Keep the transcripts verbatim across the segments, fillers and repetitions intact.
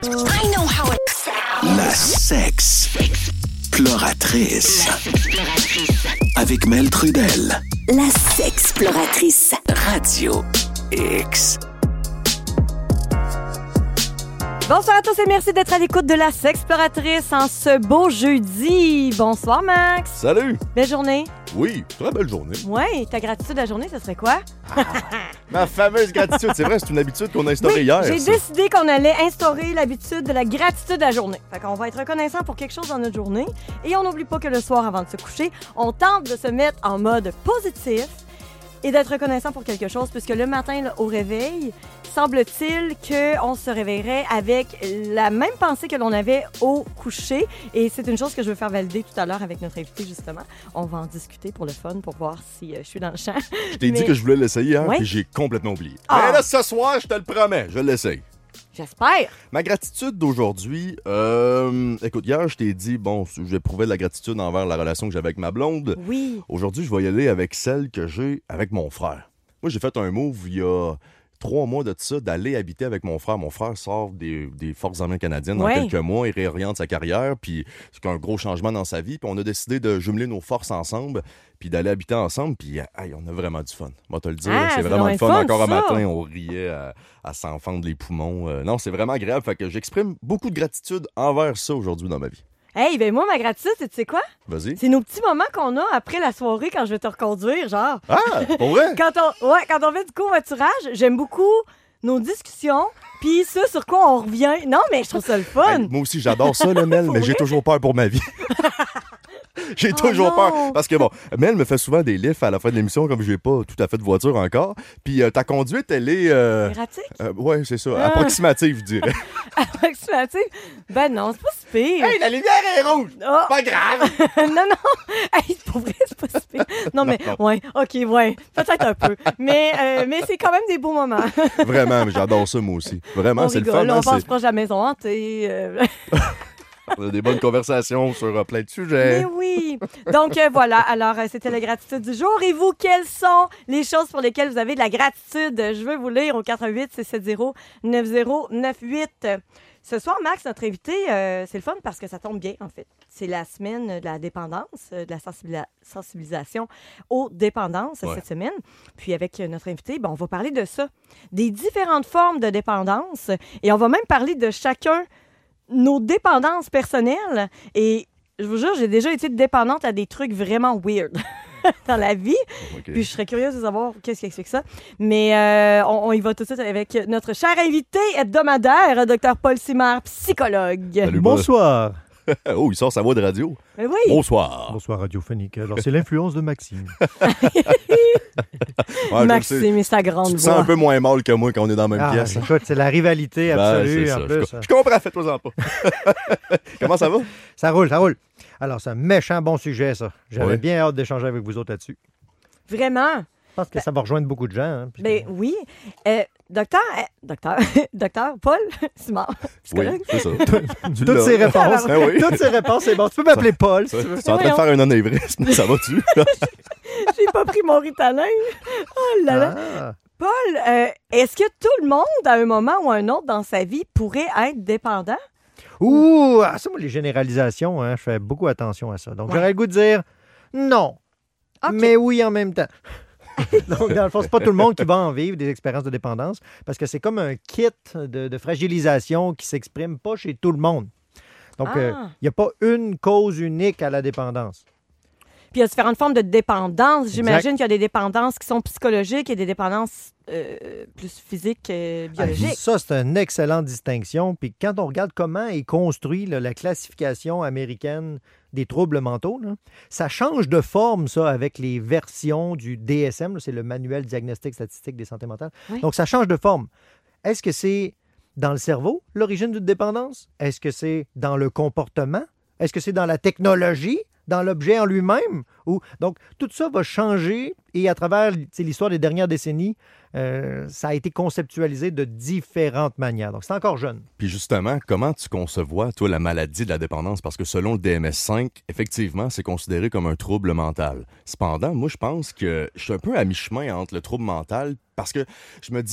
I know how it sounds. La sexploratrice. La sexploratrice. Avec Mel Trudel. La sexploratrice. Radio X. Bonsoir à tous et merci d'être à l'écoute de la sexploratrice en ce beau jeudi. Bonsoir Max. Salut! Belle journée. Oui, très belle journée. Ouais, ta gratitude de la journée, ça serait quoi? Ah, ma fameuse gratitude, c'est vrai, c'est une habitude qu'on a instaurée oui, hier. J'ai ça. décidé qu'on allait instaurer l'habitude de la gratitude de la journée. Fait qu'on va être reconnaissant pour quelque chose dans notre journée. Et on n'oublie pas que le soir, avant de se coucher, on tente de se mettre en mode positif et d'être reconnaissant pour quelque chose, puisque le matin, là, au réveil, semble-t-il qu'on se réveillerait avec la même pensée que l'on avait au coucher. Et c'est une chose que je veux faire valider tout à l'heure avec notre invité, justement. On va en discuter pour le fun, pour voir si euh, je suis dans le champ. Je t'ai Mais... dit que je voulais l'essayer, hein, Ouais. puis j'ai complètement oublié. Ah. Mais là, ce soir, je te le promets, je l'essaye. J'espère. Ma gratitude d'aujourd'hui, euh, écoute, hier, je t'ai dit, bon, j'éprouvais de la gratitude envers la relation que j'avais avec ma blonde. Oui. Aujourd'hui, je vais y aller avec celle que j'ai avec mon frère. Moi, j'ai fait un move il y a trois mois de ça, d'aller habiter avec mon frère. Mon frère sort des, des Forces armées canadiennes dans Ouais. quelques mois, il réoriente sa carrière, puis c'est un gros changement dans sa vie, puis on a décidé de jumeler nos forces ensemble, puis d'aller habiter ensemble, puis hey, on a vraiment du fun. Moi, te le dire, Ah, c'est c'est vraiment donc le fun. fun, Encore un ça. matin, on riait à, à s'en fendre les poumons. Euh, non, c'est vraiment agréable, fait que j'exprime beaucoup de gratitude envers ça aujourd'hui dans ma vie. Hey, ben moi, ma gratitude, c'est, tu sais quoi? Vas-y. C'est nos petits moments qu'on a après la soirée quand je vais te reconduire, genre. Ah, pour vrai? Quand on, ouais, quand on fait du covoiturage, j'aime beaucoup nos discussions, puis ce sur quoi on revient. Non, mais je trouve ça le fun. Hey, moi aussi, j'adore ça, le Mel, mais j'ai toujours peur pour ma vie. J'ai Oh toujours non. peur. Parce que, bon, Mel me fait souvent des lifts à la fin de l'émission, comme je n'ai pas tout à fait de voiture encore. Puis euh, ta conduite, elle est... Euh, Erratique? euh, ouais, c'est ça. Ah. Approximative, je dirais. Approximative? Ben non, c'est pas si pire. la lumière est rouge! Oh. Pas grave! non, non. Hey, pour vrai, c'est pas si pire. Non, mais, Non. ouais, OK, ouais. Peut-être un peu. Mais, euh, mais c'est quand même des beaux moments. Vraiment, mais j'adore ça, moi aussi. Vraiment, On c'est le rigole, fun. on hein, passe c'est- proche de la maison hantée. euh, On a des bonnes conversations sur euh, plein de sujets. Mais oui! Donc euh, voilà, alors euh, c'était la gratitude du jour. Et vous, quelles sont les choses pour lesquelles vous avez de la gratitude? Je veux vous lire au quatre un huit six sept zéro neuf zéro neuf huit. Ce soir, Max, notre invité, euh, c'est le fun parce que ça tombe bien, en fait. C'est la semaine de la dépendance, euh, de la sensibila- sensibilisation aux dépendances Ouais. cette semaine. Puis avec euh, notre invité, ben, on va parler de ça, des différentes formes de dépendance. Et on va même parler de chacun nos dépendances personnelles. Et je vous jure, j'ai déjà été dépendante à des trucs vraiment weird dans la vie. OK. Puis je serais curieuse de savoir qu'est-ce qui explique ça. Mais euh, on, on y va tout de suite avec notre cher invité hebdomadaire, Dr Paul Simard, psychologue. Salut, Bonsoir. Oh, il sort sa voix de radio. Mais oui. Bonsoir. Bonsoir radiophonique. Alors, c'est l'influence de Maxime. Ouais, je le sais. Maxime et sa grande Tu te sens voix. un peu moins mal que moi quand on est dans la même Ah, pièce. hein? écoute, c'est la rivalité Ben, absolue c'est ça. en Je, plus. co- je comprends, fais-toi-en pas. Comment ça va? Ça roule, ça roule. Alors, c'est un méchant bon sujet, ça. J'avais Ouais. bien hâte d'échanger avec vous autres là-dessus. Vraiment. Je pense que ça va rejoindre beaucoup de gens. Hein, puisque- Ben oui. Euh, docteur, euh, docteur, docteur Paul Simard, Oui, psychologue. c'est ça. Tu Toutes l'as. ces réponses. Ah oui. Toutes ces réponses, c'est bon. Tu peux m'appeler Paul, si Ouais. tu veux. Tu es en train de faire un anévrisme, ça va-tu? J'ai pas pris mon Ritalin. Oh là là. Ah. Paul, euh, est-ce que tout le monde, à un moment ou un autre dans sa vie, pourrait être dépendant? Ouh, ah, ça, moi, les généralisations, hein, je fais beaucoup attention à ça. Donc, Ouais. j'aurais le goût de dire non, OK. mais oui en même temps. Donc, dans le fond, c'est pas tout le monde qui va en vivre des expériences de dépendance parce que c'est comme un kit de, de fragilisation qui s'exprime pas chez tout le monde. Donc, il Ah. n'y a pas une cause unique à la dépendance. Puis il y a différentes formes de dépendance. J'imagine Exact. qu'il y a des dépendances qui sont psychologiques et des dépendances euh, plus physiques, euh, biologiques. Ça, c'est une excellente distinction. Puis quand on regarde comment est construit là, la classification américaine des troubles mentaux, là, ça change de forme, ça, avec les versions du D S M. Là, c'est le manuel diagnostic statistique des santé mentale. Oui. Donc, ça change de forme. Est-ce que c'est dans le cerveau, l'origine d'une dépendance? Est-ce que c'est dans le comportement? Est-ce que c'est dans la technologie? Dans l'objet en lui-même? Ou... Donc, tout ça va changer et à travers tu sais, l'histoire des dernières décennies, euh, ça a été conceptualisé de différentes manières. Donc, c'est encore jeune. Puis justement, comment tu concevois, toi, la maladie de la dépendance? Parce que selon le D M S cinq, effectivement, c'est considéré comme un trouble mental. Cependant, moi, je pense que je suis un peu à mi-chemin entre le trouble mental parce que je me dis,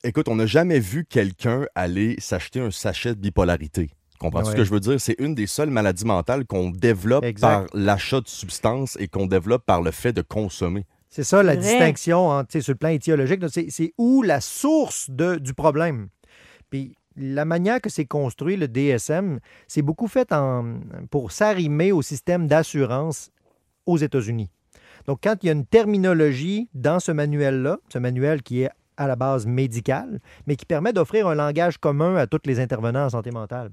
Écoute, on n'a jamais vu quelqu'un aller s'acheter un sachet de bipolarité. Comprends-tu Ouais. ce que je veux dire? C'est une des seules maladies mentales qu'on développe Exact. par l'achat de substances et qu'on développe par le fait de consommer. C'est ça la C'est vrai. distinction entre, tu sais, sur le plan étiologique. là, C'est, c'est où la source de, du problème. Puis la manière que c'est construit, le D S M, c'est beaucoup fait en, pour s'arrimer au système d'assurance aux États-Unis. Donc, quand il y a une terminologie dans ce manuel-là, ce manuel qui est à la base médical, mais qui permet d'offrir un langage commun à tous les intervenants en santé mentale.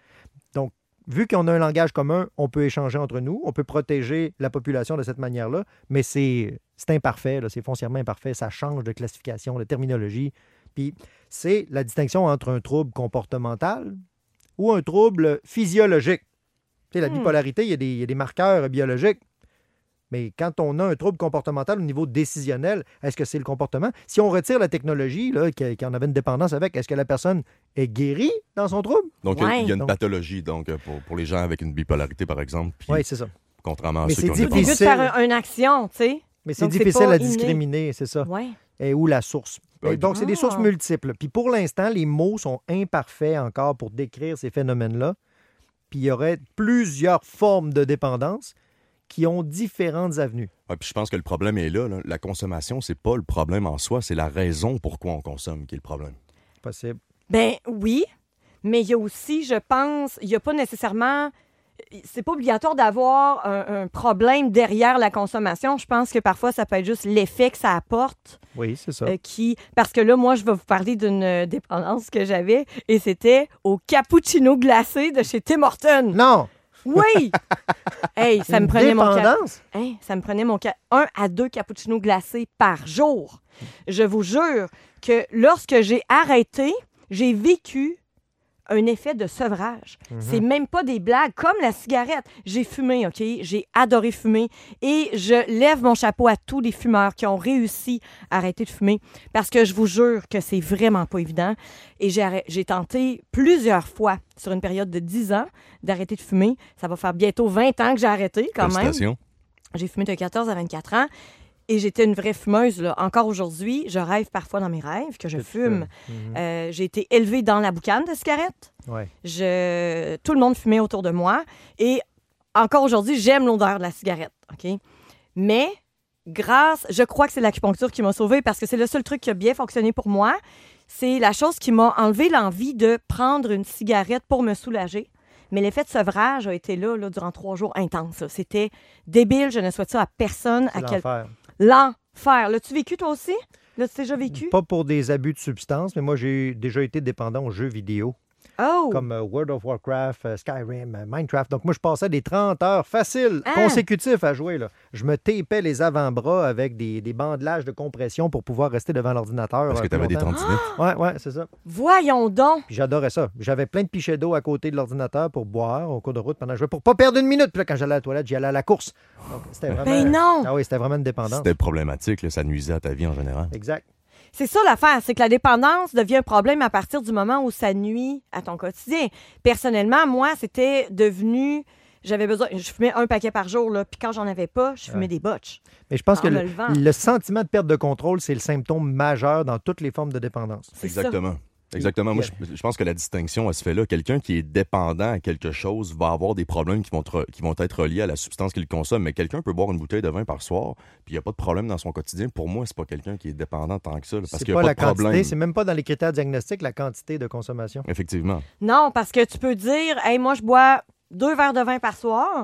Donc, vu qu'on a un langage commun, on peut échanger entre nous, on peut protéger la population de cette manière-là, mais c'est, c'est imparfait, là, c'est foncièrement imparfait, ça change de classification, de terminologie. Puis, c'est la distinction entre un trouble comportemental ou un trouble physiologique. Tu sais, la Hmm. bipolarité, il y a des, il y a des marqueurs biologiques. Mais quand on a un trouble comportemental au niveau décisionnel, est-ce que c'est le comportement? Si on retire la technologie, là, qui, qui en avait une dépendance avec, est-ce que la personne est guérie dans son trouble? Donc, il y a- Ouais. il y a une Donc- pathologie donc, euh, pour, pour les gens avec une bipolarité, par exemple. Puis, Oui, c'est ça. contrairement à Mais ceux c'est qui ont Tout une débute difficile. par un- une action, tu sais. Mais c'est Donc, c'est difficile pas à inné. discriminer, c'est ça. Ouais. Et où la source? Oui. Donc, c'est des sources Ah. multiples. Puis pour l'instant, les mots sont imparfaits encore pour décrire ces phénomènes-là. Puis il y aurait plusieurs formes de dépendance qui ont différentes avenues. Ouais, puis je pense que le problème est là, là. La consommation, c'est pas le problème en soi, c'est la raison pourquoi on consomme qui est le problème. Possible. Ben oui, mais il y a aussi, je pense, il n'y a pas nécessairement... C'est pas obligatoire d'avoir un, un problème derrière la consommation. Je pense que parfois, ça peut être juste l'effet que ça apporte. Oui, c'est ça. euh, qui... Parce que là, moi, je vais vous parler d'une euh, dépendance que j'avais et c'était au cappuccino glacé de chez Tim Hortons. Non! Oui! Hey, ça me Une prenait mon cap... dépendance? Hein, ça me prenait mon ca... un à deux cappuccinos glacés par jour. Je vous jure que lorsque j'ai arrêté, j'ai vécu un effet de sevrage. C'est même pas des blagues, comme la cigarette. J'ai fumé, OK? J'ai adoré fumer et je lève mon chapeau à tous les fumeurs qui ont réussi à arrêter de fumer parce que je vous jure que c'est vraiment pas évident. Et j'ai, arrêt- j'ai tenté plusieurs fois sur une période de dix ans d'arrêter de fumer. Ça va faire bientôt vingt ans que j'ai arrêté quand même. Félicitations. J'ai fumé de quatorze à vingt-quatre ans et j'étais une vraie fumeuse. Là. Encore aujourd'hui, je rêve parfois dans mes rêves que je Que tu fume. fumes. Mhm. Euh, j'ai été élevée dans la boucane de cigarettes. Ouais. Je... Tout le monde fumait autour de moi. Et encore aujourd'hui, j'aime l'odeur de la cigarette. OK? Mais grâce, je crois que c'est l'acupuncture qui m'a sauvée parce que c'est le seul truc qui a bien fonctionné pour moi. C'est la chose qui m'a enlevé l'envie de prendre une cigarette pour me soulager. Mais l'effet de sevrage a été là, là durant trois jours intense. là. C'était débile. Je ne souhaite ça à personne. C'est À quel... l'enfer. L'enfer. L'as-tu vécu, toi aussi? L'as-tu déjà vécu? Pas pour des abus de substances, mais moi, j'ai déjà été dépendant aux jeux vidéo, Oh! comme euh, World of Warcraft, euh, Skyrim, euh, Minecraft. Donc, moi, je passais des trente heures faciles, Ah! consécutifs à jouer. Là. Je me tapais les avant-bras avec des, des bandelages de compression pour pouvoir rester devant l'ordinateur. Parce euh, que tu avais plus des longtemps. tendinites. Ouais, ouais, c'est ça. Voyons donc! Puis j'adorais ça. J'avais plein de pichets d'eau à côté de l'ordinateur pour boire au cours de route pendant que je jouais, pour pas perdre une minute. Puis là, quand j'allais à la toilette, j'y allais à la course. Donc, c'était vraiment... Ben non! Ah oui, c'était vraiment une dépendance. C'était problématique, là, ça nuisait à ta vie en général. Exact. C'est ça l'affaire, c'est que la dépendance devient un problème à partir du moment où ça nuit à ton quotidien. Personnellement, moi, c'était devenu... J'avais besoin... Je fumais un paquet par jour, là, puis quand j'en avais pas, je fumais Ouais. des botches. Mais je pense En que me le, levant. le sentiment de perte de contrôle, c'est le symptôme majeur dans toutes les formes de dépendance. C'est ça. Exactement. Exactement. Moi, je, je pense que la distinction, elle se fait là. Quelqu'un qui est dépendant à quelque chose va avoir des problèmes qui vont, être, qui vont être reliés à la substance qu'il consomme. Mais quelqu'un peut boire une bouteille de vin par soir, puis il n'y a pas de problème dans son quotidien. Pour moi, c'est pas quelqu'un qui est dépendant tant que ça. là, parce C'est qu'il pas n'y a la pas de quantité, problème. c'est même pas dans les critères diagnostiques la quantité de consommation. Effectivement. Non, parce que tu peux dire, hey, moi, je bois deux verres de vin par soir.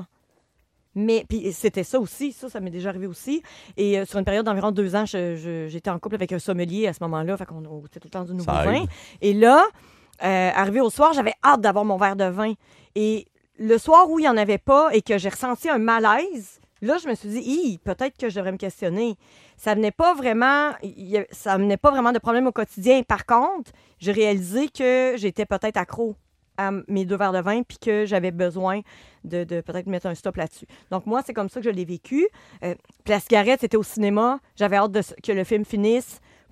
Mais, puis c'était ça aussi, ça, ça m'est déjà arrivé aussi. Et euh, sur une période d'environ deux ans, je- je- j'étais en couple avec un sommelier à ce moment-là. Fait qu'on a c'était tout le temps du nouveau Ça vin. aide. Et là, euh, arrivé au soir, j'avais hâte d'avoir mon verre de vin. Et le soir où il n'y en avait pas et que j'ai ressenti un malaise, là, je me suis dit, Hi, peut-être que je devrais me questionner. Ça venait pas vraiment, il y a- ça venait pas vraiment de problème au quotidien. Par contre, j'ai réalisé que j'étais peut-être accro à mes deux verres de vin puis que j'avais besoin de, de peut-être mettre un stop là-dessus. Donc, moi, c'est comme ça que je l'ai vécu. Euh, puis la cigarette, c'était au cinéma. J'avais hâte de, que le film finisse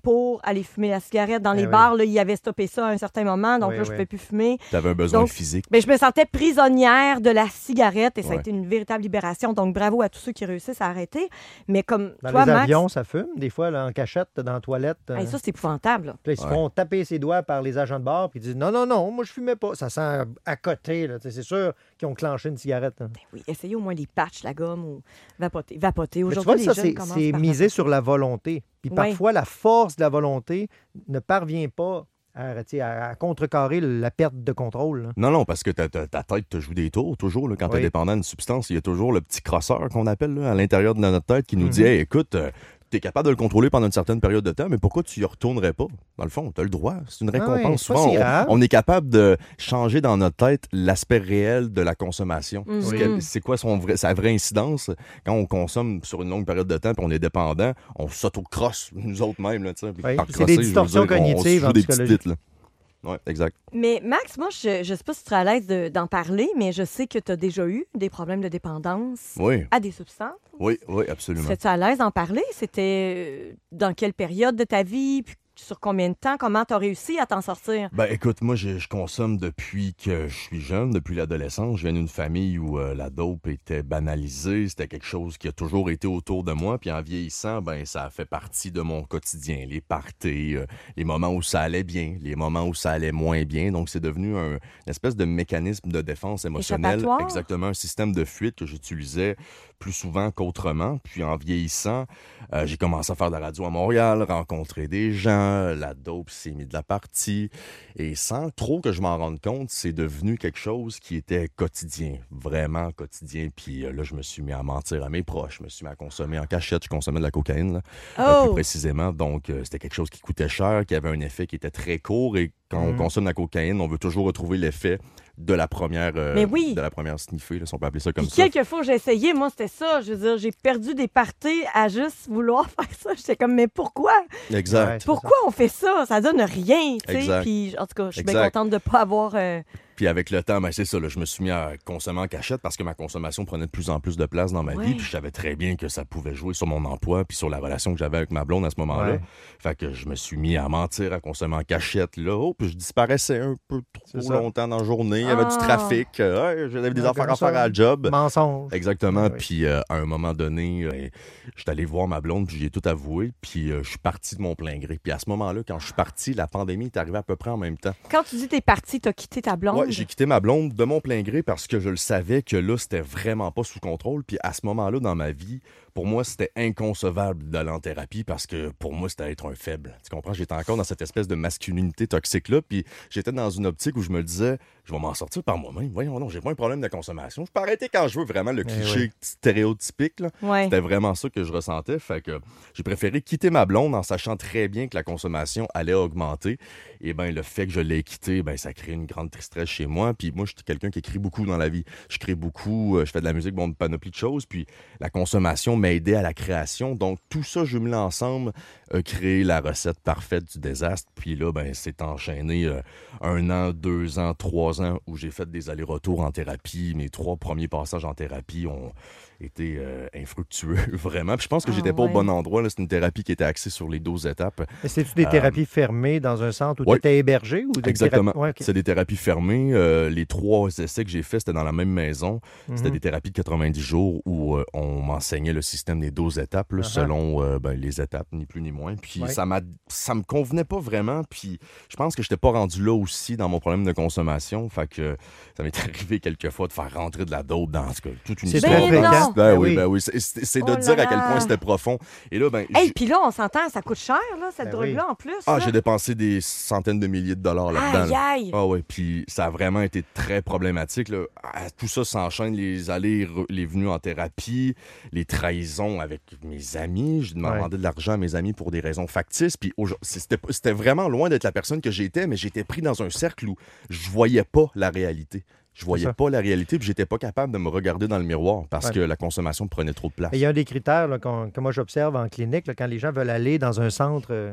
pour aller fumer la cigarette. Dans Eh les oui. bars, là, ils avaient stoppé ça à un certain moment, donc Oui, là, je oui. ne pouvais plus fumer. Tu avais un besoin Donc, physique. Mais je me sentais prisonnière de la cigarette et ça a Ouais. été une véritable libération. Donc, bravo à tous ceux qui réussissent à arrêter. Mais comme Dans toi, les Max, avions, ça fume, des fois, là, en cachette, dans la toilette. euh, hey, ça, c'est épouvantable. là. puis là, ils se Ouais. font taper ses doigts par les agents de bar, puis ils disent non, non, non, moi, je fumais pas. Ça sent à côté, là. Tu sais, c'est sûr qu'ils ont clenché une cigarette. hein. Ben oui, essayez au moins les patchs, la gomme ou vapoter. Vapoter. Mais tu Aujourd'hui, vois, les ça, jeunes c'est commencent c'est par misé vapoter. sur la volonté. Puis Ouais. parfois, la force de la volonté ne parvient pas à, tu sais, à, à contrecarrer la perte de contrôle. là. Non, non, parce que ta, ta- ta tête te joue des tours, toujours. Là, quand tu es Oui. dépendant d'une substance, il y a toujours le petit crosseur qu'on appelle là, à l'intérieur de notre tête qui nous Mhm. dit hey, écoute, tu es capable de le contrôler pendant une certaine période de temps, mais pourquoi tu y retournerais pas? Dans le fond, tu as le droit. C'est une Ah oui, récompense. c'est pas Souvent, si on, grave. on est capable de changer dans notre tête l'aspect réel de la consommation. Mhm. Ce qu'elle- C'est quoi son vrai, sa vraie incidence? Quand on consomme sur une longue période de temps et on est dépendant, on s'auto-crosse nous autres mêmes. Là, tu sais. Puis Oui, par c'est crosser, des je veux distorsions dire, on- on se cognitives joue en des petites psychologie. vites, là. Oui, exact. Mais Max, moi, je ne sais pas si tu seras à l'aise de- d'en parler, mais je sais que tu as déjà eu des problèmes de dépendance Oui, à des substances. oui, oui, absolument. Serais-tu à l'aise d'en parler? C'était euh, dans quelle période de ta vie? Puis sur combien de temps? Comment tu as réussi à t'en sortir? Ben écoute, moi je, je consomme depuis que je suis jeune, depuis l'adolescence. Je viens d'une famille où euh, la dope était banalisée, c'était quelque chose qui a toujours été autour de moi. Puis en vieillissant, ben ça a fait partie de mon quotidien. Les parties, euh, les moments où ça allait bien, les moments où ça allait moins bien. Donc c'est devenu un, une espèce de mécanisme de défense émotionnelle. Échappatoire? Exactement, un système de fuite que j'utilisais plus souvent qu'autrement. Puis en vieillissant, euh, j'ai commencé à faire de la radio à Montréal, rencontrer des gens, la dope s'est mis de la partie. Et sans trop que je m'en rende compte, c'est devenu quelque chose qui était quotidien, vraiment quotidien. Puis euh, là, je me suis mis à mentir à mes proches, je me suis mis à consommer en cachette, je consommais de la cocaïne, là, euh, plus Oh! précisément. Donc, euh, c'était quelque chose qui coûtait cher, qui avait un effet qui était très court. Et quand on Mhm. consomme de la cocaïne, on veut toujours retrouver l'effet de la première, euh, Mais oui. de la première sniffée, là, si on peut appeler ça comme Puis ça. quelques fois, j'ai essayé. Moi, c'était ça. Je veux dire, j'ai perdu des parties à juste vouloir faire ça. J'étais comme, mais pourquoi? Exact. Ouais, c'est Pourquoi on fait ça? Ça donne rien, tu sais. Exact. Puis, en tout cas, je suis bien Exact. contente de ne pas avoir... euh, Puis avec le temps, ben c'est ça, là, je me suis mis à consommer en cachette parce que ma consommation prenait de plus en plus de place dans ma Ouais. vie. Puis je savais très bien que ça pouvait jouer sur mon emploi puis sur la relation que j'avais avec ma blonde à ce moment-là. Ouais. Fait que je me suis mis à mentir, à consommer en cachette. Là, oh, puis je disparaissais un peu C'est trop ça. longtemps dans la journée. Il y avait Ah. du trafic. euh, ouais, j'avais des Ouais, affaires comme à ça. faire à la job. Mensonge. Exactement. Ouais, ouais. Puis euh, à un moment donné, euh, j'étais allé voir ma blonde, puis j'ai tout avoué. Puis euh, je suis parti de mon plein gré. Puis à ce moment-là, quand je suis parti, la pandémie est arrivée à peu près en même temps. Quand tu dis t'es parti, t'as quitté ta blonde. Ouais, j'ai quitté ma blonde de mon plein gré parce que je le savais que là, c'était vraiment pas sous contrôle. Puis à ce moment-là, dans ma vie, pour moi, c'était inconcevable d'aller en thérapie parce que pour moi, c'était être un faible. Tu comprends? J'étais encore dans cette espèce de masculinité toxique-là. Puis j'étais dans une optique où je me disais, je vais m'en sortir par moi-même. Voyons, non, j'ai pas un problème de consommation. Je peux arrêter quand je veux, vraiment le cliché oui. stéréotypique. Là. Ouais. C'était vraiment ça que je ressentais. Fait que j'ai préféré quitter ma blonde en sachant très bien que la consommation allait augmenter. Et ben le fait que je l'ai quitté, ben ça crée une grande tristesse chez moi. Puis moi, je suis quelqu'un qui écrit beaucoup dans la vie. Je crée beaucoup, euh, je fais de la musique, bon, une panoplie de choses. Puis la consommation m'a aidé à la création. Donc tout ça jumelé ensemble a créé la recette parfaite du désastre. Puis là, ben c'est enchaîné euh, un an, deux ans, trois ans où j'ai fait des allers-retours en thérapie. Mes trois premiers passages en thérapie ont été euh, infructueux, vraiment. Puis je pense que Ah, j'étais pas ouais. au bon endroit. là. C'est une thérapie qui était axée sur les douze étapes. Mais c'est-tu des Euh, thérapies fermées dans un centre où ouais. tu étais hébergé? Ou des Exactement. thérapies- Ouais, ok. C'est des thérapies fermées. Euh, les trois essais que j'ai faits, c'était dans la même maison. C'était Mhm. des thérapies de quatre-vingt-dix jours où euh, on m'enseignait le système des douze étapes, là, Uh-huh. selon euh, ben, les étapes, ni plus ni moins. Puis Ouais. ça m'a, ça me convenait pas vraiment. Puis je pense que j'étais pas rendu là aussi dans mon problème de consommation. Fait que ça m'est arrivé quelquefois de faire rentrer de la dope dans en tout cas, toute une C'est histoire. très de- fréquent. Ben Ben oui, oui. ben oui. C'est, c'est- c'est de Oh dire là à quel là. point c'était profond. Et là, ben, Hey, j'ai- puis là, on s'entend, ça coûte cher, là, cette Ben drogue-là, en plus. ah, là. j'ai dépensé des centaines de milliers de dollars là-dedans. Aïe, là. aïe. Ah ouais, puis ça a vraiment été très problématique. Là. Ah, tout ça s'enchaîne, les allées, re- les venues en thérapie, les trahisons avec mes amis. Je demandais Ouais. de l'argent à mes amis pour des raisons factices. Puis aujourd- c'était, pas- c'était vraiment loin d'être la personne que j'étais, mais j'étais pris dans un cercle où je voyais pas la réalité. Je voyais ça. pas la réalité, puis j'étais pas capable de me regarder dans le miroir parce Ouais. que la consommation prenait trop de place. Et il y a un des critères là, qu'on- que moi j'observe en clinique, là, quand les gens veulent aller dans un centre euh,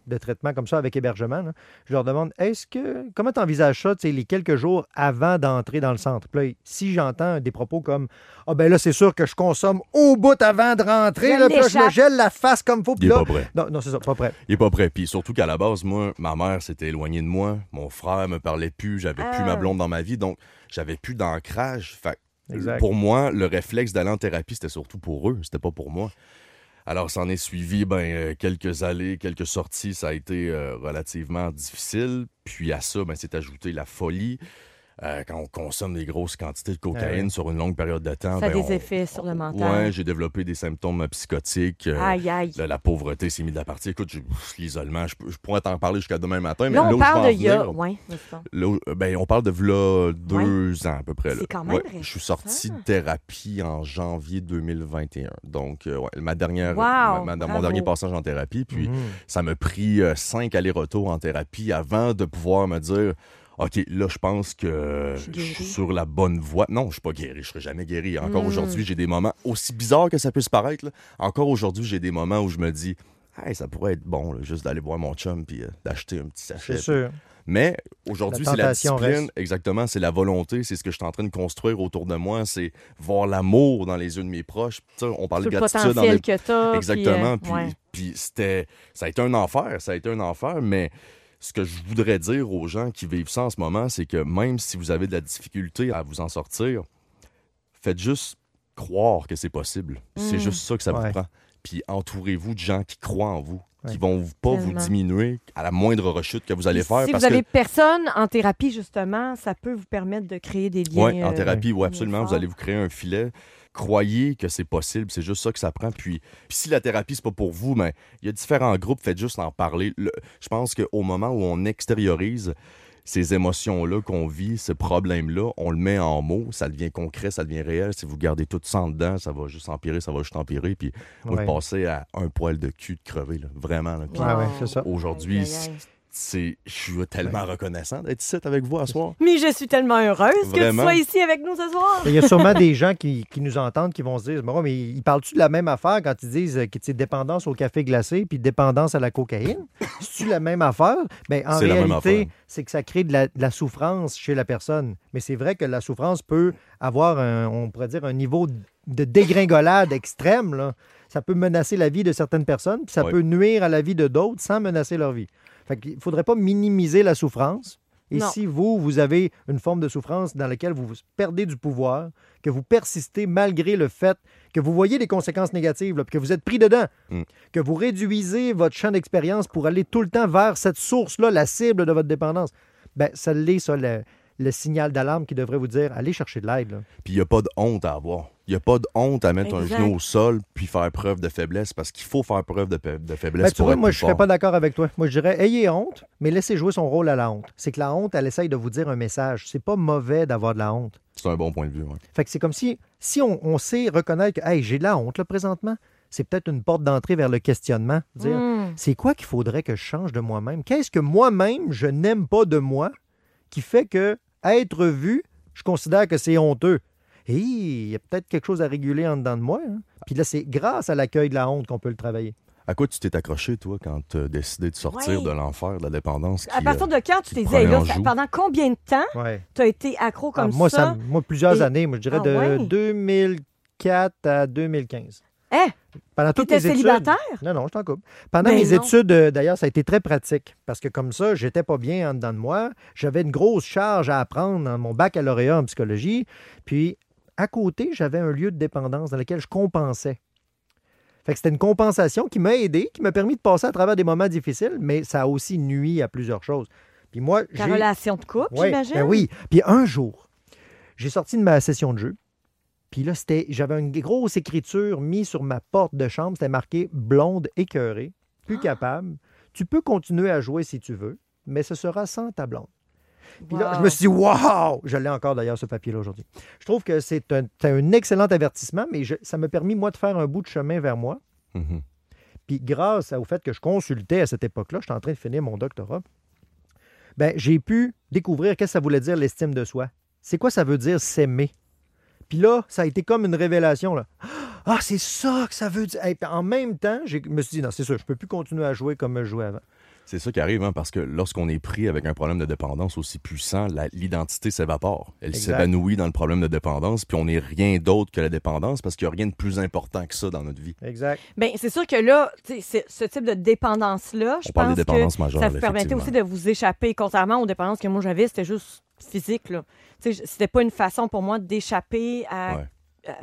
de traitement comme ça avec hébergement, là, je leur demande, est-ce que, comment tu envisages ça, tu sais, les quelques jours avant d'entrer dans le centre? Puis là, si j'entends des propos comme, ah ben là, c'est sûr que je consomme au bout avant de rentrer, Je là, puis là, je me l'échappe. gèle la face comme faut. Il Puis est là, pas prêt. non, non, c'est ça, pas prêt. Il est pas prêt. Puis surtout qu'à la base, moi, ma mère s'était éloignée de moi. Mon frère me parlait plus. J'avais Ah. plus ma blonde dans ma vie. Donc, j'avais plus d'ancrage. Fait que, Exact. pour moi, le réflexe d'aller en thérapie, c'était surtout pour eux. C'était pas pour moi. Alors, s'en est suivi ben, euh, quelques allées, quelques sorties. Ça a été euh, relativement difficile. Puis à ça, ben, s'est ajouté la folie. Euh, quand on consomme des grosses quantités de cocaïne Ah ouais. sur une longue période de temps, Ça a ben, des on- effets sur le mental. Ouais, j'ai développé des symptômes psychotiques. euh, Aïe, aïe. la, la pauvreté s'est mise de la partie. Écoute, j'ai- pff, l'isolement, je, peux- je pourrais t'en parler jusqu'à demain matin, mais Là, là, on où je parle de veux en il y a... venir, Ouais, vas-y donc. là où- ben, on parle de v'là deux ans à peu près. là. C'est quand même Ouais, récent. je suis sorti de thérapie en janvier deux mille vingt et un. Donc, euh, ouais, ma dernière, Wow, ma- ma- mon bravo. dernier passage en thérapie. Puis, Mhm. ça m'a pris euh, cinq allers-retours en thérapie avant de pouvoir me dire... OK, là, je pense que Je suis je suis guéri. sur la bonne voie. Non, je suis pas guéri, je serai jamais guéri. Encore Mm. aujourd'hui, j'ai des moments, aussi bizarres que ça puisse paraître, là, encore aujourd'hui, j'ai des moments où je me dis, hey, ça pourrait être bon, là, juste d'aller voir mon chum puis euh, d'acheter un petit sachet. C'est sûr. Mais aujourd'hui, La c'est la tentation discipline, reste. exactement, c'est la volonté, c'est ce que je suis en train de construire autour de moi, c'est voir l'amour dans les yeux de mes proches. Tu sais, on parlait Sur de le gratitude dans potentiel les... que t'as. Exactement. Puis, Puis, euh, ouais. puis c'était, ça a été un enfer, ça a été un enfer, mais ce que je voudrais dire aux gens qui vivent ça en ce moment, c'est que même si vous avez de la difficulté à vous en sortir, faites juste croire que c'est possible. C'est Mm. juste ça que ça Ouais. vous prend. Puis entourez-vous de gens qui croient en vous, qui Ouais. vont vous- pas Tellement. vous diminuer à la moindre rechute que vous allez Puis faire. Si parce vous avez que, personne en thérapie, justement, ça peut vous permettre de créer des liens. ouais, en euh, thérapie, oui, mieux absolument, vous forts. allez vous créer un filet. Croyez que c'est possible, c'est juste ça que ça prend. Puis, puis si la thérapie, c'est pas pour vous, mais il y a différents groupes, faites juste en parler. Le- je pense qu'au moment où on extériorise ces émotions-là qu'on vit, ce problème-là, on le met en mots, ça devient concret, ça devient réel. Si vous gardez tout ça en dedans, ça va juste empirer, ça va juste empirer. Puis moi, Ouais. je passais à un poil de cul de crever, là, vraiment. Là. Puis Ouais, ouais, c'est ça. aujourd'hui, Aïe, aïe, aïe. c'est, je suis tellement reconnaissant d'être ici avec vous à soir. Mais je suis tellement heureuse que tu Vraiment. sois ici avec nous ce soir. Il y a sûrement des gens qui, qui nous entendent qui vont se dire, mais, mais ils parlent-tu de la même affaire quand ils disent euh, que c'est dépendance au café glacé puis dépendance à la cocaïne? C'est-tu la même affaire? Ben, en C'est la même réalité, affaire. c'est que ça crée de la, de la souffrance chez la personne. Mais c'est vrai que la souffrance peut avoir, un, on pourrait dire, un niveau de dégringolade extrême, là. Ça peut menacer la vie de certaines personnes, puis ça Oui. peut nuire à la vie de d'autres sans menacer leur vie. Fait qu'il ne faudrait pas minimiser la souffrance. Et Non. si vous, vous avez une forme de souffrance dans laquelle vous perdez du pouvoir, que vous persistez malgré le fait que vous voyez les conséquences négatives, là, puis que vous êtes pris dedans, Mm. que vous réduisez votre champ d'expérience pour aller tout le temps vers cette source-là, la cible de votre dépendance, ben ça l'est, ça, le, le signal d'alarme qui devrait vous dire, allez chercher de l'aide. là. Puis il n'y a pas de honte à avoir. Il n'y a pas de honte à mettre Exact. un genou au sol puis faire preuve de faiblesse parce qu'il faut faire preuve de, pe- de faiblesse Ben, tu pour vois, être moi, plus je ne serais fort. pas d'accord avec toi. Moi, je dirais, ayez honte, mais laissez jouer son rôle à la honte. C'est que la honte, elle essaye de vous dire un message. C'est pas mauvais d'avoir de la honte. C'est un bon point de vue. Ouais. Fait que c'est comme si, si on, on sait reconnaître que, hey, j'ai de la honte, là, présentement, c'est peut-être une porte d'entrée vers le questionnement. Dire, Mm. c'est quoi qu'il faudrait que je change de moi-même? Qu'est-ce que moi-même, je n'aime pas de moi qui fait que, être vu, je considère que c'est honteux? Et il y a peut-être quelque chose à réguler en dedans de moi. hein. Puis là, c'est grâce à l'accueil de la honte qu'on peut le travailler. À quoi tu t'es accroché, toi, quand tu as décidé de sortir Ouais. de l'enfer, de la dépendance? À qui, partir euh, de quand tu t'es dit, prenait hey, là, en ça- joue? pendant combien de temps Ouais. tu as été accro comme Ah, moi, ça? moi, plusieurs Et- années, moi, je dirais Ah de ouais? deux mille quatre à deux mille quinze. Hein? Pendant toutes T'étais mes études. célibataire? Non, non, je t'en coupe. Pendant Ben mes non. études, euh, d'ailleurs, ça a été très pratique parce que comme ça, j'étais pas bien en dedans de moi. J'avais une grosse charge à apprendre dans mon baccalauréat en psychologie. Puis, à côté, j'avais un lieu de dépendance dans lequel je compensais. Fait que c'était une compensation qui m'a aidé, qui m'a permis de passer à travers des moments difficiles, mais ça a aussi nui à plusieurs choses. Puis moi, Ta j'ai... relation de couple, Ouais, j'imagine? ben oui. Puis un jour, j'ai sorti de ma session de jeu. Puis là, c'était, j'avais une grosse écriture mise sur ma porte de chambre. C'était marqué « Blonde écœurée, plus Ah! capable. Tu peux continuer à jouer si tu veux, mais ce sera sans ta blonde. » Puis là, Wow. je me suis dit « Wow! » Je l'ai encore d'ailleurs, ce papier-là, aujourd'hui. Je trouve que c'est un, c'est un excellent avertissement, mais je- ça m'a permis, moi, de faire un bout de chemin vers moi. Mhm. Puis grâce au fait que je consultais à cette époque-là, j'étais en train de finir mon doctorat, ben, j'ai pu découvrir qu'est-ce que ça voulait dire l'estime de soi. C'est quoi ça veut dire s'aimer? Puis là, ça a été comme une révélation. Là. Ah, c'est ça que ça veut dire. Et puis en même temps, je me suis dit, non, c'est ça, je ne peux plus continuer à jouer comme je jouais avant. C'est ça qui arrive, hein, parce que lorsqu'on est pris avec un problème de dépendance aussi puissant, la- l'identité s'évapore. Elle Exact. s'évanouit dans le problème de dépendance, puis on n'est rien d'autre que la dépendance parce qu'il n'y a rien de plus important que ça dans notre vie. Exact. Bien, c'est sûr que là, tu sais, c'est- ce type de dépendance-là, je On parle pense des dépendances que majeures, ça vous permettait aussi de vous échapper, contrairement aux dépendances que moi j'avais, c'était juste physique. Là. Tu sais, c'était pas une façon pour moi d'échapper à, Ouais.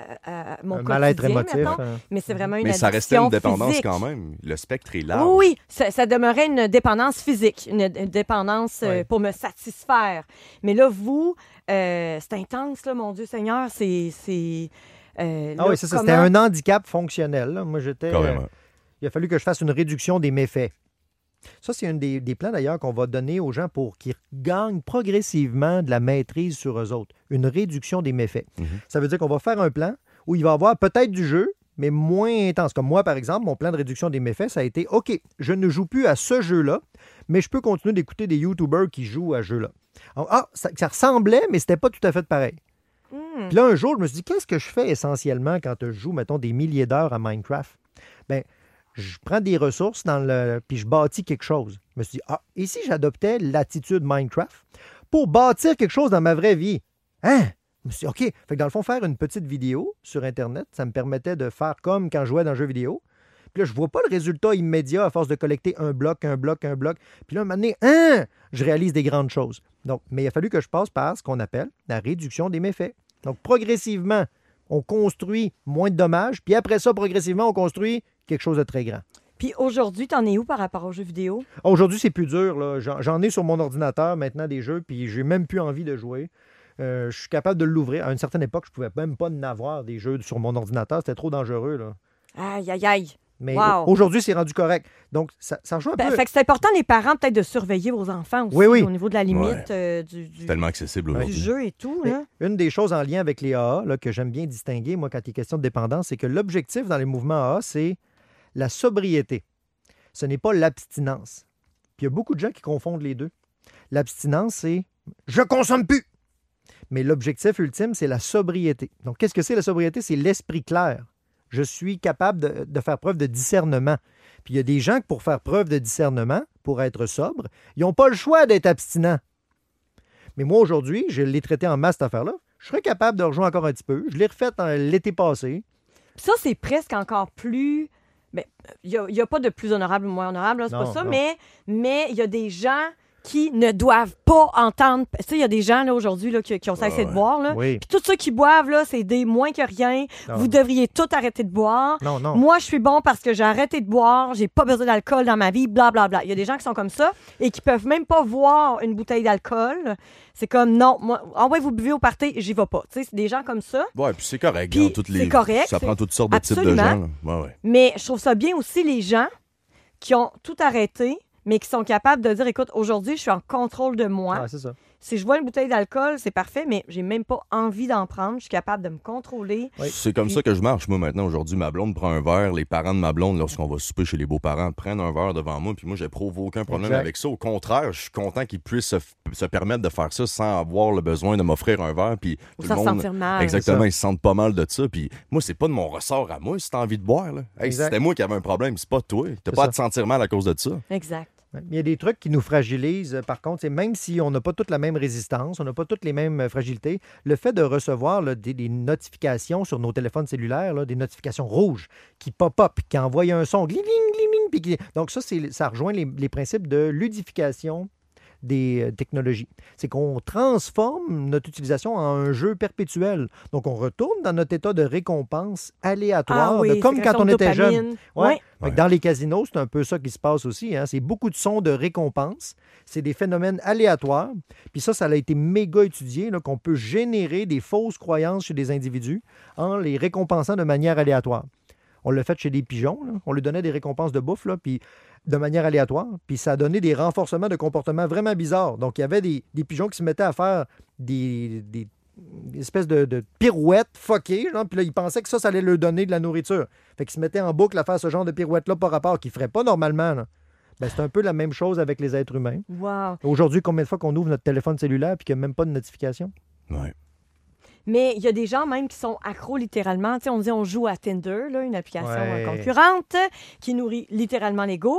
à- à mon Un quotidien, mal-être émotif. mettons. hein. Mais c'est vraiment une Mais ça restait addiction une dépendance physique. quand même. Le spectre est large. Oui, oui, ça, ça demeurait une dépendance physique, une, une dépendance euh, Ouais. pour me satisfaire. Mais là, vous, euh, c'est intense, là, mon Dieu Seigneur, c'est... c'est euh, Ah là, oui, c'est ça. comment- C'était un handicap fonctionnel. là. Moi, j'étais. Carrément. euh, il a fallu que je fasse une réduction des méfaits. Ça, c'est un des, des plans d'ailleurs qu'on va donner aux gens pour qu'ils gagnent progressivement de la maîtrise sur eux autres. Une réduction des méfaits. Mhm. Ça veut dire qu'on va faire un plan où il va y avoir peut-être du jeu, mais moins intense. Comme moi, par exemple, mon plan de réduction des méfaits, ça a été OK, je ne joue plus à ce jeu-là, mais je peux continuer d'écouter des YouTubers qui jouent à ce jeu-là. Alors, ah, ça, ça ressemblait, mais c'était pas tout à fait pareil. Hmm. Puis là, un jour, je me suis dit, qu'est-ce que je fais essentiellement quand je joue, mettons, des milliers d'heures à Minecraft? Bien, je prends des ressources dans le. Puis je bâtis quelque chose. Je me suis dit, ah, et si j'adoptais l'attitude Minecraft pour bâtir quelque chose dans ma vraie vie? Hein? Je me suis dit, OK. Fait que dans le fond, faire une petite vidéo sur Internet, ça me permettait de faire comme quand je jouais dans un jeu vidéo. Puis là, je vois pas le résultat immédiat à force de collecter un bloc, un bloc, un bloc. Puis là, un moment donné, hein, je réalise des grandes choses. Donc, mais il a fallu que je passe par ce qu'on appelle la réduction des méfaits. Donc, progressivement, on construit moins de dommages. Puis après ça, progressivement, on construit quelque chose de très grand. Puis aujourd'hui, t'en es où par rapport aux jeux vidéo? Aujourd'hui, c'est plus dur. là. J'en, j'en ai sur mon ordinateur maintenant des jeux, puis j'ai même plus envie de jouer. Euh, je suis capable de l'ouvrir. À une certaine époque, je pouvais même pas en avoir des jeux sur mon ordinateur. C'était trop dangereux. Là. Aïe, aïe, aïe. Mais Wow. aujourd'hui, c'est rendu correct. Donc, ça, ça rejoint un Ben, peu. fait que c'est important, les parents, peut-être, de surveiller vos enfants aussi Oui, oui. au niveau de la limite Ouais. euh, du, du, C'est tellement accessible du aujourd'hui. jeu et tout. Mais Là. une des choses en lien avec les A A là, que j'aime bien distinguer, moi, quand il est question de dépendance, c'est que l'objectif dans les mouvements A A, c'est la sobriété. Ce n'est pas l'abstinence. Puis il y a beaucoup de gens qui confondent les deux. L'abstinence, c'est « je consomme plus ». Mais l'objectif ultime, c'est la sobriété. Donc, qu'est-ce que c'est la sobriété? C'est l'esprit clair. Je suis capable de, de faire preuve de discernement. Puis il y a des gens qui, pour faire preuve de discernement, pour être sobre, ils n'ont pas le choix d'être abstinents. Mais moi, aujourd'hui, je l'ai traité en masse, cette affaire-là. Je serais capable de rejoindre encore un petit peu. Je l'ai refait en- l'été passé. Puis ça, c'est presque encore plus... Ben, il n'y a, a pas de plus honorable ou moins honorable, là, c'est Non, pas ça, non. mais mais il y a des gens qui ne doivent pas entendre... Tu sais, il y a des gens, là, aujourd'hui, là, qui, qui ont cessé de ouais. boire, là. Oui. Puis tous ceux qui boivent, là, c'est des moins que rien. Non. Vous devriez tout arrêter de boire. Non, non. Moi, je suis bon parce que j'ai arrêté de boire, j'ai pas besoin d'alcool dans ma vie, blablabla. Bla, bla. Il y a des gens qui sont comme ça et qui peuvent même pas voir une bouteille d'alcool. C'est comme, non, moi, ah ouais, vous buvez au party, j'y vais pas. Tu sais, c'est des gens comme ça. Ouais, puis c'est correct. Puis hein, toutes les... c'est correct, Ça c'est- prend toutes sortes de types de Absolument. gens. là. Ouais, ouais. Mais je trouve ça bien aussi les gens qui ont tout arrêté, mais qui sont capables de dire, écoute, aujourd'hui, je suis en contrôle de moi. Ah, c'est ça. Si je vois une bouteille d'alcool, c'est parfait, mais j'ai même pas envie d'en prendre. Je suis capable de me contrôler. Oui. C'est comme Puis- ça que je marche, moi, maintenant. Aujourd'hui, ma blonde prend un verre. Les parents de ma blonde, lorsqu'on va souper chez les beaux-parents, prennent un verre devant moi. Puis moi, j'éprouve aucun problème Exact. avec ça. Au contraire, je suis content qu'ils puissent se, f- se permettre de faire ça sans avoir le besoin de m'offrir un verre. Puis Ou tout sans le se monde... sentir mal. Exactement, ça. ils se sentent pas mal de ça. Puis moi, c'est pas de mon ressort à moi si t'as envie de boire. Là. Hey, si Exact. c'était moi qui avais un problème, c'est pas toi. T'as C'est pas ça. à te sentir mal à cause de ça. Exact. Ouais. Mais il y a des trucs qui nous fragilisent. euh, Par contre, c'est même si on n'a pas toute la même résistance, on n'a pas toutes les mêmes euh, fragilités, le fait de recevoir là, des, des notifications sur nos téléphones cellulaires, là, des notifications rouges qui pop-up, qui envoient un son, gling, gling, gling, gling, puis qui- donc ça, c'est, ça rejoint les, les principes de ludification des euh, technologies. C'est qu'on transforme notre utilisation en un jeu perpétuel. Donc, on retourne dans notre état de récompense aléatoire, Ah oui, de- comme sécrétion quand on de était jeune. dopamine. Ouais. Ouais. Fait que Ouais. dans les casinos, c'est un peu ça qui se passe aussi. Hein. C'est beaucoup de sons de récompense. C'est des phénomènes aléatoires. Puis ça, ça a été méga étudié, là, qu'on peut générer des fausses croyances chez des individus en les récompensant de manière aléatoire. On l'a fait chez des pigeons. Là. On leur donnait des récompenses de bouffe, là, puis de manière aléatoire. Puis ça a donné des renforcements de comportements vraiment bizarres. Donc, il y avait des, des pigeons qui se mettaient à faire des, des, des espèces de, de pirouettes fuckées. Genre, puis là, ils pensaient que ça, ça allait leur donner de la nourriture. Fait qu'ils se mettaient en boucle à faire ce genre de pirouettes-là par rapport, qu'ils ne feraient pas normalement. Là. Ben, c'est un peu la même chose avec les êtres humains. Wow. Aujourd'hui, combien de fois qu'on ouvre notre téléphone cellulaire et qu'il n'y a même pas de notification? Ouais. Mais il y a des gens même qui sont accros littéralement. Tu sais, on dit on joue à Tinder, là, une application Ouais. euh, concurrente qui nourrit littéralement l'ego.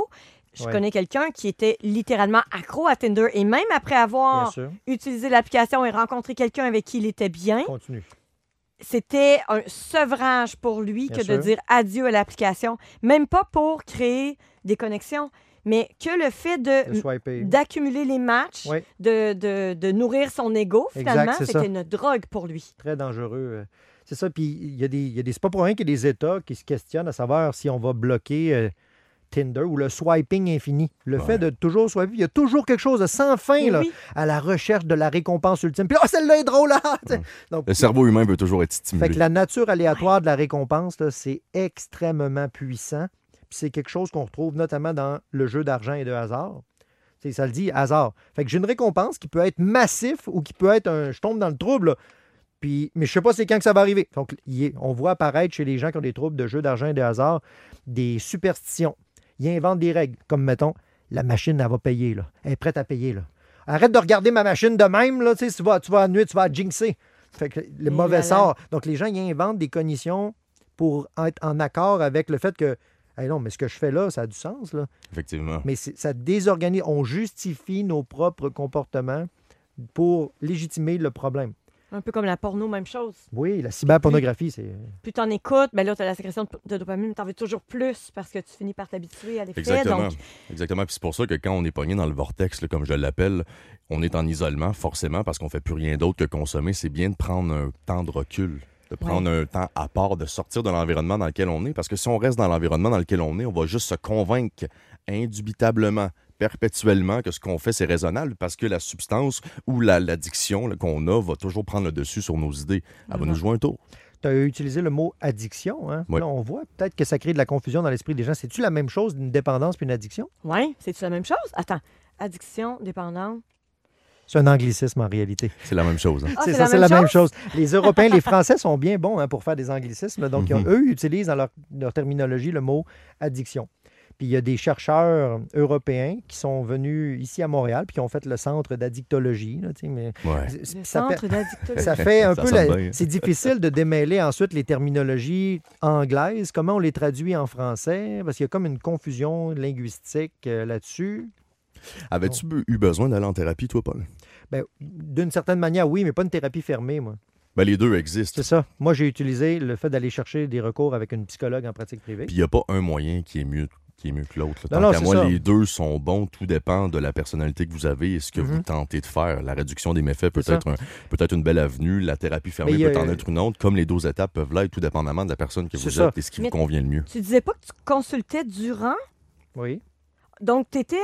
Je Ouais. connais quelqu'un qui était littéralement accro à Tinder et même après Bien avoir sûr. utilisé l'application et rencontré quelqu'un avec qui il était bien, Continue. c'était un sevrage pour lui Bien que sûr. de dire adieu à l'application. Même pas pour créer des connexions, mais que le fait de De swiper. d'accumuler les matchs, Oui. de, de, de nourrir son ego, Exact, finalement, c'est c'était ça. une drogue pour lui. Très dangereux. euh. C'est ça. Puis il y a des, il y a des, c'est pas pour rien qu'il y a des États qui se questionnent à savoir si on va bloquer euh, Tinder ou le swiping infini. Le Ouais. fait de toujours swiper, il y a toujours quelque chose de sans fin Et là, oui. à la recherche de la récompense ultime. Puis, ah, celle-là est drôle, là! Donc, Le cerveau humain veut toujours être stimulé. fait que la nature aléatoire de la récompense, là, c'est extrêmement puissant. Puis c'est quelque chose qu'on retrouve notamment dans le jeu d'argent et de hasard. C'est, ça le dit, hasard. Fait que j'ai une récompense qui peut être massif ou qui peut être un je tombe dans le trouble, là. Puis, mais je sais pas c'est quand que ça va arriver. Donc, il est- on voit apparaître chez les gens qui ont des troubles de jeu d'argent et de hasard des superstitions. Ils inventent des règles, comme mettons, la machine, elle va payer, là. Elle est prête à payer, là. Arrête de regarder ma machine de même, là. Tu sais, tu vas, tu vas à nuit, tu vas à jinxer. Fait que le Et mauvais voilà. sort. Donc, les gens, ils inventent des cognitions pour être en accord avec le fait que, hey, non, mais ce que je fais là, ça a du sens, là. Effectivement. Mais c'est- ça désorganise. On justifie nos propres comportements pour légitimer le problème. Un peu comme la porno, même chose. Oui, la cyberpornographie, c'est. Plus t'en écoutes, ben là, t'as la sécrétion de, de dopamine, t'en veux toujours plus parce que tu finis par t'habituer à l'effet. Exactement. Donc, Exactement. Puis c'est pour ça que quand on est pogné dans le vortex, là, comme je l'appelle, on est en isolement, forcément, parce qu'on fait plus rien d'autre que consommer. C'est bien de prendre un temps de recul, de prendre un temps à part, de sortir de l'environnement dans lequel on est. Parce que si on reste dans l'environnement dans lequel on est, on va juste se convaincre indubitablement, perpétuellement, que ce qu'on fait, c'est raisonnable, parce que la substance ou la- l'addiction là, qu'on a va toujours prendre le dessus sur nos idées. Elle va nous jouer un tour. Tu as utilisé le mot addiction. Hein? Oui. Là, on voit peut-être que ça crée de la confusion dans l'esprit des gens. C'est-tu la même chose d'une dépendance puis une addiction? ouais, c'est-tu la même chose? Attends, addiction, dépendance. C'est un anglicisme en réalité. C'est la même chose. hein. Ah, c'est c'est ça, la c'est même la même chose? chose. Les Européens, les Français sont bien bons hein, pour faire des anglicismes. Donc, ils ont- Mhm. eux utilisent dans leur, leur terminologie le mot addiction. Puis il y a des chercheurs européens qui sont venus ici à Montréal puis qui ont fait le centre d'addictologie. Là, tu sais, mais Ouais. c'est- Le ça, fait- centre d'addictologie. ça fait un Ça peu... sonne la- bien. C'est difficile de démêler ensuite les terminologies anglaises. Comment on les traduit en français? Parce qu'il y a comme une confusion linguistique euh, là-dessus. Avais-tu be- eu besoin d'aller en thérapie, toi, Paul? Ben, d'une certaine manière, oui, mais pas une thérapie fermée, moi. Ben, les deux existent. C'est ça. Moi, j'ai utilisé le fait d'aller chercher des recours avec une psychologue en pratique privée. Puis il n'y a pas un moyen qui est mieux, qui est mieux que l'autre. là. Non, Tant non, qu'à c'est moi, ça. les deux sont bons. Tout dépend de la personnalité que vous avez et ce que Mhm. vous tentez de faire. La réduction des méfaits peut C'est ça. être, un- peut être une belle avenue. La thérapie fermée Mais il y a- peut en être une autre. Comme les deux étapes peuvent l'être, tout dépendamment de la personne que C'est vous ça. êtes et ce qui Mais- vous convient le mieux. Tu disais pas que tu consultais durant? Oui. Donc, tu étais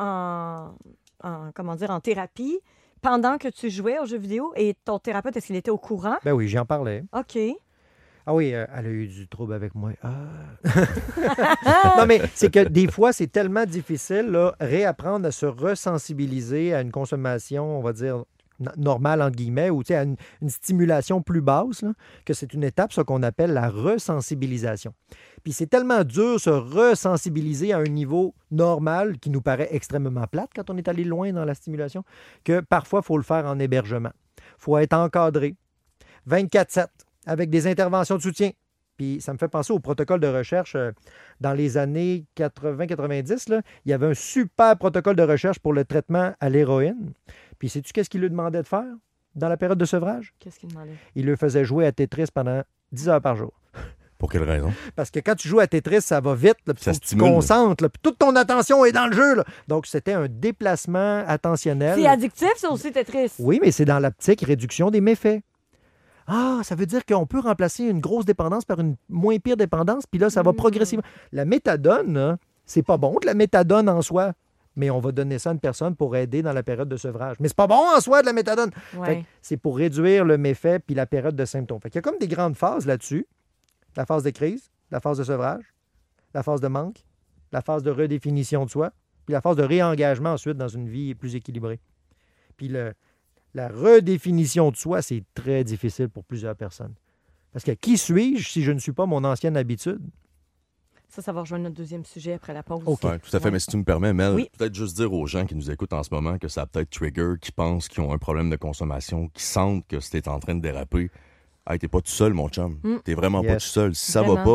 en, en- en- comment dire, en thérapie pendant que tu jouais aux jeux vidéo et ton thérapeute, est-ce qu'il était au courant? Ben oui, j'en parlais. OK. Ah oui, euh, elle a eu du trouble avec moi. Ah. non, mais c'est que des fois, c'est tellement difficile, là, réapprendre à se resensibiliser à une consommation, on va dire, n- normale, entre guillemets, ou tu sais, à une, une stimulation plus basse, là, que c'est une étape, ce qu'on appelle la resensibilisation. Puis c'est tellement dur se resensibiliser à un niveau normal qui nous paraît extrêmement plate quand on est allé loin dans la stimulation, que parfois, il faut le faire en hébergement. Il faut être encadré vingt-quatre sept avec des interventions de soutien. Puis ça me fait penser au protocole de recherche euh, dans les années quatre-vingts quatre-vingt-dix. Là, il y avait un super protocole de recherche pour le traitement à l'héroïne. Puis sais-tu qu'est-ce qu'il lui demandait de faire dans la période de sevrage? Qu'est-ce qu'il demandait? Il lui faisait jouer à Tetris pendant dix heures par jour. Pour quelle raison? Parce que quand tu joues à Tetris, ça va vite, là, puis Ça faut que tu te stimule. concentres, là, puis toute ton attention est dans le jeu. Là. Donc, c'était un déplacement attentionnel. C'est addictif, c'est aussi Tetris. Oui, mais c'est dans l'optique réduction des méfaits. Ah, ça veut dire qu'on peut remplacer une grosse dépendance par une moins pire dépendance, puis là, ça va Mm. progressivement. La méthadone, là, c'est pas bon de la méthadone en soi, mais on va donner ça à une personne pour aider dans la période de sevrage. Mais c'est pas bon en soi de la méthadone. Fait Ouais. que c'est pour réduire le méfait puis la période de symptômes. Fait qu'il y a comme des grandes phases là-dessus. La phase de crise, la phase de sevrage, la phase de manque, la phase de redéfinition de soi, puis la phase de réengagement ensuite dans une vie plus équilibrée. Puis le, la redéfinition de soi, c'est très difficile pour plusieurs personnes. Parce que qui suis-je si je ne suis pas mon ancienne habitude? Ça, ça va rejoindre notre deuxième sujet après la pause. OK. Ouais, tout à fait. Ouais. Mais si tu me permets, Mel, Oui. peut-être juste dire aux gens qui nous écoutent en ce moment que ça a peut-être trigger, qui pensent qu'ils ont un problème de consommation, qui sentent que c'était en train de déraper. Hey, t'es pas tout seul, mon chum. Mm. T'es vraiment pas Yes. tout seul. Si ça va Vraiment. pas,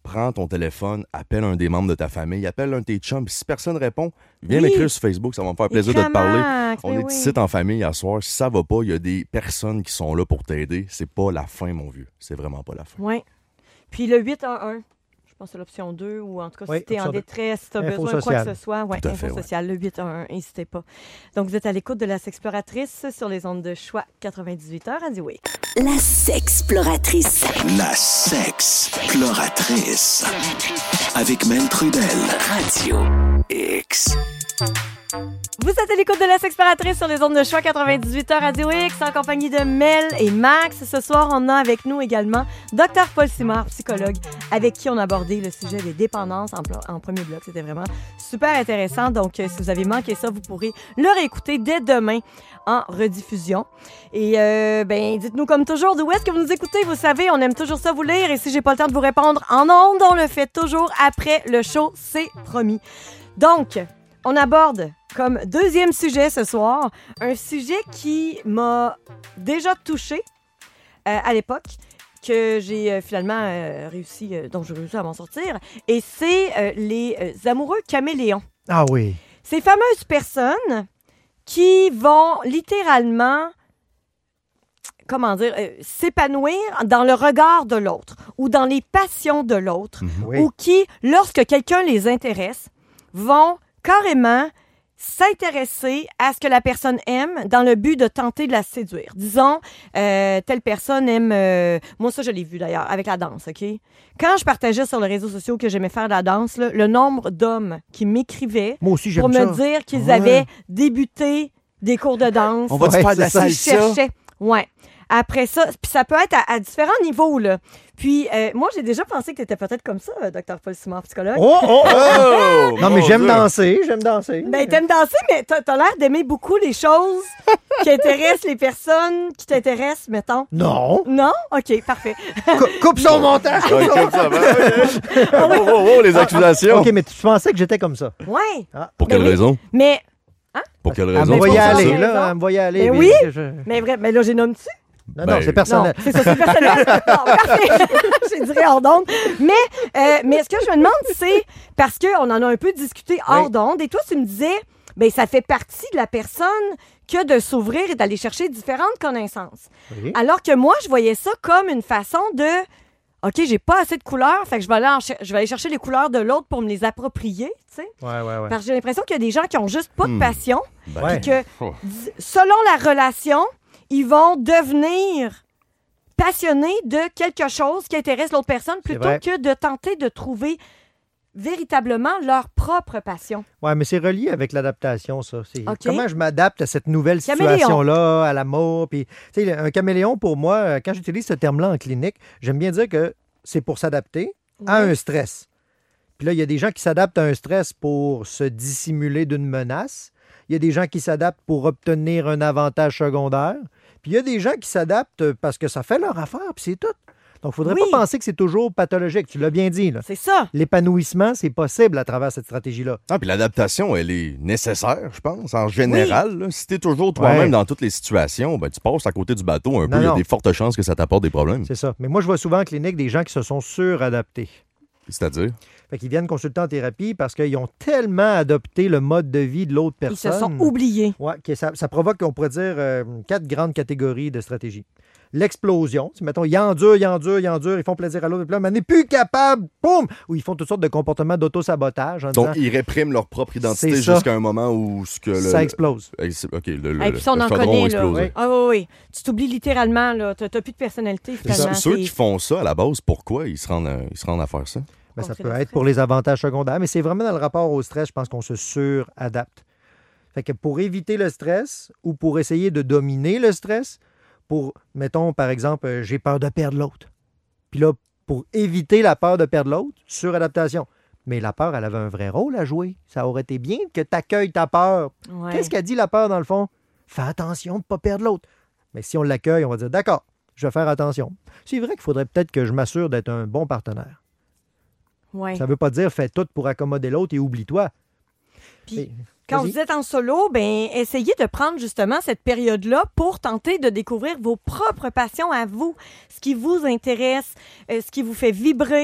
prends ton téléphone, appelle un des membres de ta famille, appelle un de tes chums, puis si personne répond, viens Oui. m'écrire sur Facebook, ça va me faire plaisir de te parler. Écris-moi, On mais est oui. ici en famille à soir. Si ça va pas, il y a des personnes qui sont là pour t'aider. C'est pas la fin, mon vieux. C'est vraiment pas la fin. Oui. Puis le huit un un, je pense que c'est l'option deux, ou en tout cas, Oui, si tu es en option deux. détresse, si tu as Info besoin de quoi sociale. que ce soit. Oui, Tout à info fait, ouais. sociale, le huit un un, n'hésitez pas. Donc, vous êtes à l'écoute de la Sexploratrice sur les ondes de choix quatre-vingt-dix-huit heures Radio X. La Sexploratrice. La Sexploratrice. Avec Mel Trudel. Radio X. Vous êtes à l'écoute de la Sexploratrice sur les ondes de choix quatre-vingt-dix-huit heures Radio X en compagnie de Mel et Max. Ce soir, on a avec nous également Dr Paul Simard, psychologue, avec qui on a abordé le sujet des dépendances en, pl- en premier bloc. C'était vraiment super intéressant. Donc, euh, si vous avez manqué ça, vous pourrez le réécouter dès demain en rediffusion. Et euh, ben, dites-nous comme toujours d'où est-ce que vous nous écoutez. Vous savez, on aime toujours ça vous lire. Et si j'ai pas le temps de vous répondre en ondes, on le fait toujours après le show, c'est promis. Donc, on aborde comme deuxième sujet ce soir un sujet qui m'a déjà touchée euh, à l'époque, que j'ai euh, finalement euh, réussi, euh, dont j'ai réussi à m'en sortir, et c'est euh, les euh, amoureux caméléons. Ah oui. Ces fameuses personnes qui vont littéralement, comment dire, euh, s'épanouir dans le regard de l'autre ou dans les passions de l'autre, Oui. ou qui, lorsque quelqu'un les intéresse, vont carrément s'intéresser à ce que la personne aime dans le but de tenter de la séduire. Disons, euh, telle personne aime... euh, moi, ça, je l'ai vu d'ailleurs, avec la danse, OK? Quand je partageais sur les réseaux sociaux que j'aimais faire de la danse, là, le nombre d'hommes qui m'écrivaient Moi aussi, j'aime pour ça. me dire qu'ils Ouais. avaient débuté des cours de danse. On va te Ouais, faire de la c'est ça. Ils salsa. cherchaient. Ouais. Après ça, puis ça peut être à, à différents niveaux, là. Puis, euh, moi, j'ai déjà pensé que tu étais peut-être comme ça, Dr Paul Simard, psychologue. Oh, oh, oh! Oh! Non, mais mon j'aime Dieu. danser, j'aime danser. Ben, t'aimes danser, mais t'as, t'as l'air d'aimer beaucoup les choses qui intéressent les personnes qui t'intéressent, mettons. Non. Non? OK, parfait. Cou- coupe son montage. coupe Ouais, son- comme ça, ben, ok. Oh, oh, oh, les accusations. OK, mais tu pensais que j'étais comme ça. Ouais. Pour Ben quelle oui. raison? Mais, Pour quelle Elle raison? me pour voyait ça, aller, j'ai là. raison. Elle me voyait aller. Ben puis oui. je- je- mais vrai, mais là, j'ai nommé-tu? Non, Ben, non, c'est Non, personnel. c'est ça, c'est personnel. Non, parfait. J'ai dit hors d'onde. Mais, euh, mais ce que je me demande, c'est, parce qu'on en a un peu discuté hors Oui. d'onde, et toi, tu me disais, ben ça fait partie de la personne que de s'ouvrir et d'aller chercher différentes connaissances. Oui. Alors que moi, je voyais ça comme une façon de, OK, j'ai pas assez de couleurs, fait que je vais aller, en cher- je vais aller chercher les couleurs de l'autre pour me les approprier, tu sais. Ouais, ouais, ouais. Parce que j'ai l'impression qu'il y a des gens qui ont juste pas de Hmm. passion, Ben, Ouais. que Oh. d- selon la relation, ils vont devenir passionnés de quelque chose qui intéresse l'autre personne plutôt vrai. que de tenter de trouver véritablement leur propre passion. Ouais, mais c'est relié avec l'adaptation, ça. C'est OK. comment je m'adapte à cette nouvelle Caméléon. situation-là, à l'amour. Puis, tu sais, un caméléon, pour moi, euh, quand j'utilise ce terme-là en clinique, j'aime bien dire que c'est pour s'adapter à Oui. un stress. Puis là, il y a des gens qui s'adaptent à un stress pour se dissimuler d'une menace. Il y a des gens qui s'adaptent pour obtenir un avantage secondaire. Puis il y a des gens qui s'adaptent parce que ça fait leur affaire, puis c'est tout. Donc, il ne faudrait Oui. pas penser que c'est toujours pathologique. Tu l'as bien dit, là. C'est ça. L'épanouissement, c'est possible à travers cette stratégie-là. Ah, puis l'adaptation, elle est nécessaire, je pense, en général. là. Si t'es toujours toi-même Ouais. dans toutes les situations, ben, tu passes à côté du bateau un peu. Non, Il y a non. des fortes chances que ça t'apporte des problèmes. C'est ça. Mais moi, je vois souvent en clinique des gens qui se sont suradaptés. C'est-à-dire? Fait qu'ils viennent consulter en thérapie parce qu'ils ont tellement adopté le mode de vie de l'autre Ils personne. se sont oubliés. Ouais, que ça, ça provoque, on pourrait dire, euh, quatre grandes catégories de stratégies. L'explosion. Si, mettons, ils endurent, ils endurent, ils endurent, ils font plaisir à l'autre, puis là, mais on n'est plus capable, boum! Ou ils font toutes sortes de comportements d'auto-sabotage en Donc, disant, ils répriment leur propre identité C'est ça. jusqu'à un moment où ce que le, ça explose. le- OK, le, le, Et puis ça, on le en chaudron connaît, là. explose. Oui. Ah oui, oui. Tu t'oublies littéralement, là. T'as, t'as plus de personnalité, finalement. Ceux C'est- qui font ça, à la base, pourquoi ils se rendent à, ils se rendent à faire ça? Ben, ça Contrer peut le être stress. pour les avantages secondaires, mais c'est vraiment dans le rapport au stress, je pense qu'on se suradapte. Fait que pour éviter le stress ou pour essayer de dominer le stress, pour, mettons, par exemple, euh, j'ai peur de perdre l'autre. Puis là, pour éviter la peur de perdre l'autre, suradaptation. Mais la peur, elle avait un vrai rôle à jouer. Ça aurait été bien que tu accueilles ta peur. Ouais. Qu'est-ce qu'a dit la peur, dans le fond? Fais attention de ne pas perdre l'autre. Mais si on l'accueille, on va dire, d'accord, je vais faire attention. C'est vrai qu'il faudrait peut-être que je m'assure d'être un bon partenaire. Ouais. Ça ne veut pas dire fais tout pour accommoder l'autre et oublie-toi. Puis, Et- Quand vas-y. vous êtes en solo, ben essayez de prendre justement cette période-là pour tenter de découvrir vos propres passions à vous, ce qui vous intéresse, euh, ce qui vous fait vibrer.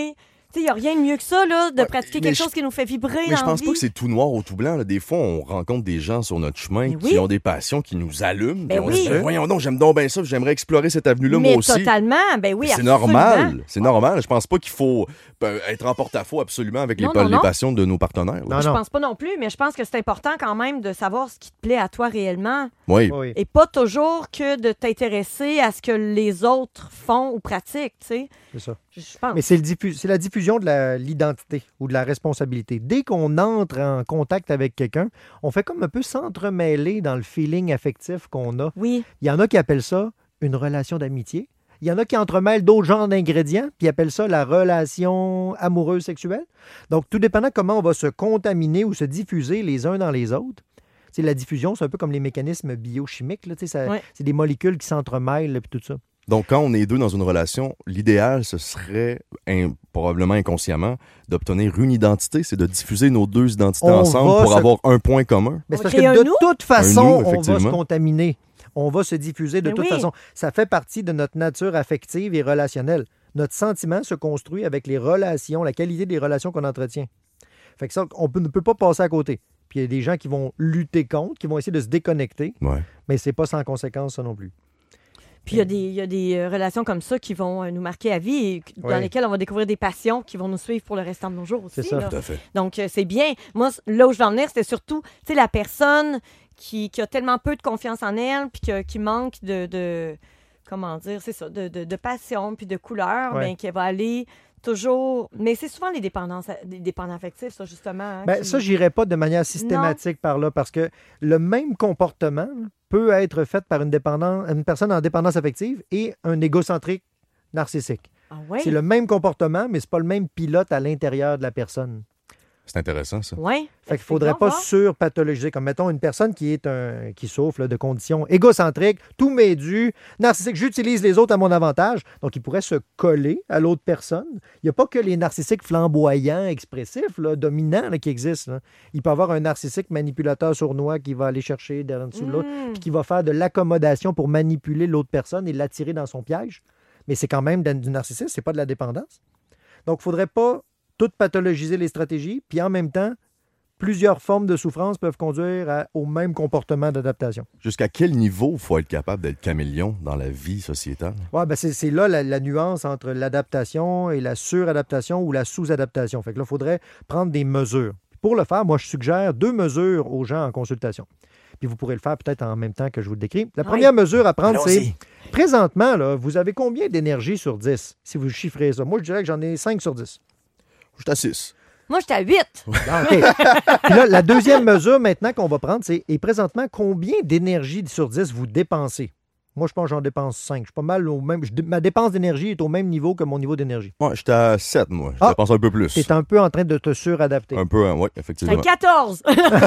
il n'y a rien de mieux que ça, là, de Ouais, pratiquer mais quelque je- chose qui nous fait vibrer Mais dans je la pense vie. pas que c'est tout noir ou tout blanc. Là. Des fois, on rencontre des gens sur notre chemin Mais qui oui. ont des passions qui nous allument. Ben puis on oui. dit, ben, voyons donc, j'aime donc bien ça, j'aimerais explorer cette avenue-là Mais moi aussi. totalement, ben oui, Mais c'est absolument. normal, c'est normal. Je pense pas qu'il faut euh, être en porte-à-faux absolument avec les, Non, pa- non, les non. passions de nos partenaires. Non, Je non. pense pas non plus, mais je pense que c'est important quand même de savoir ce qui te plaît à toi réellement Oui. Oui. et pas toujours que de t'intéresser à ce que les autres font ou pratiquent, tu sais. C'est ça. Je je pense. Mais c'est, le diffu- c'est la diffusion de la- l'identité ou de la responsabilité. Dès qu'on entre en contact avec quelqu'un, on fait comme un peu s'entremêler dans le feeling affectif qu'on a. Oui, Il y en a qui appellent ça une relation d'amitié. Il y en a qui entremêlent d'autres genres d'ingrédients, puis appellent ça la relation amoureuse sexuelle. Donc, tout dépendant comment on va se contaminer ou se diffuser les uns dans les autres. C'est la diffusion, c'est un peu comme les mécanismes biochimiques. Là, tu sais, ça- Ouais. C'est des molécules qui s'entremêlent, là, puis tout ça. Donc, quand on est deux dans une relation, l'idéal, ce serait, in- probablement inconsciemment, d'obtenir une identité, c'est de diffuser nos deux identités On ensemble va pour se- avoir un point commun. Mais On c'est parce crée que un de nous? toute façon, nous, on va se effectivement. contaminer. On va se diffuser de Mais toute oui. façon. Ça fait partie de notre nature affective et relationnelle. Notre sentiment se construit avec les relations, la qualité des relations qu'on entretient. Fait que ça, on peut- ne peut pas passer à côté. Puis il y a des gens qui vont lutter contre, qui vont essayer de se déconnecter, Ouais. mais c'est pas sans conséquence, ça non plus. puis il y a des, il y a des euh, relations comme ça qui vont euh, nous marquer à vie et dans Ouais. lesquelles on va découvrir des passions qui vont nous suivre pour le restant de nos jours aussi. C'est ça. là. Tout à fait. Donc, euh, c'est bien. Moi, c- là où je veux en venir, c'était surtout, tu sais, la personne qui, qui a tellement peu de confiance en elle, puis que- qui manque de, de- comment dire, c'est ça, de, de, de passion, puis de couleur, Ouais. bien qu'elle va aller toujours... Mais c'est souvent les dépendances, les dépendants affectifs, ça, justement. hein, Ben, qui- ça, j'irai pas de manière systématique par là, parce que le même comportement peut être fait par une, dépendance, une personne en dépendance affective et un égocentrique narcissique. Ah ouais? C'est le même comportement, mais c'est pas le même pilote à l'intérieur de la personne. C'est intéressant, ça. Ouais. Fait qu'il faudrait pas voir. surpathologiser. Comme, mettons, une personne qui est un qui souffre là, de conditions égocentriques, tout m'est dû, narcissique, j'utilise les autres à mon avantage. Donc, il pourrait se coller à l'autre personne. Il n'y a pas que les narcissiques flamboyants, expressifs, là, dominants, là, qui existent. là. Il peut y avoir un narcissique manipulateur sournois qui va aller chercher derrière dessous de l'autre, Mm. puis qui va faire de l'accommodation pour manipuler l'autre personne et l'attirer dans son piège. Mais c'est quand même du narcissisme, c'est pas de la dépendance. Donc, il ne faudrait pas tout pathologiser les stratégies, puis en même temps, plusieurs formes de souffrance peuvent conduire à- au même comportement d'adaptation. Jusqu'à quel niveau il faut être capable d'être caméléon dans la vie sociétale? Ouais, ben c'est, c'est là la, la nuance entre l'adaptation et la suradaptation ou la sous-adaptation. Fait que là, il faudrait prendre des mesures. Pour le faire, moi, je suggère deux mesures aux gens en consultation. Puis vous pourrez le faire peut-être en même temps que je vous le décris. La première mesure à prendre, c'est Allons-y. présentement, là, vous avez combien d'énergie sur dix, si vous chiffrez ça? Moi, je dirais que j'en ai cinq sur dix. Je suis à six. Moi, j'étais à huit. Ah, OK. Puis là, la deuxième mesure maintenant qu'on va prendre, c'est et présentement, combien d'énergie sur dix vous dépensez? Moi, je pense que j'en dépense cinq. Je suis pas mal au même. je- ma dépense d'énergie est au même niveau que mon niveau d'énergie. Ouais, j'étais à sept, moi. Je Ah. dépense un peu plus. Tu es un peu en train de te suradapter. Un peu, hein, oui, J'étais effectivement. à quatorze.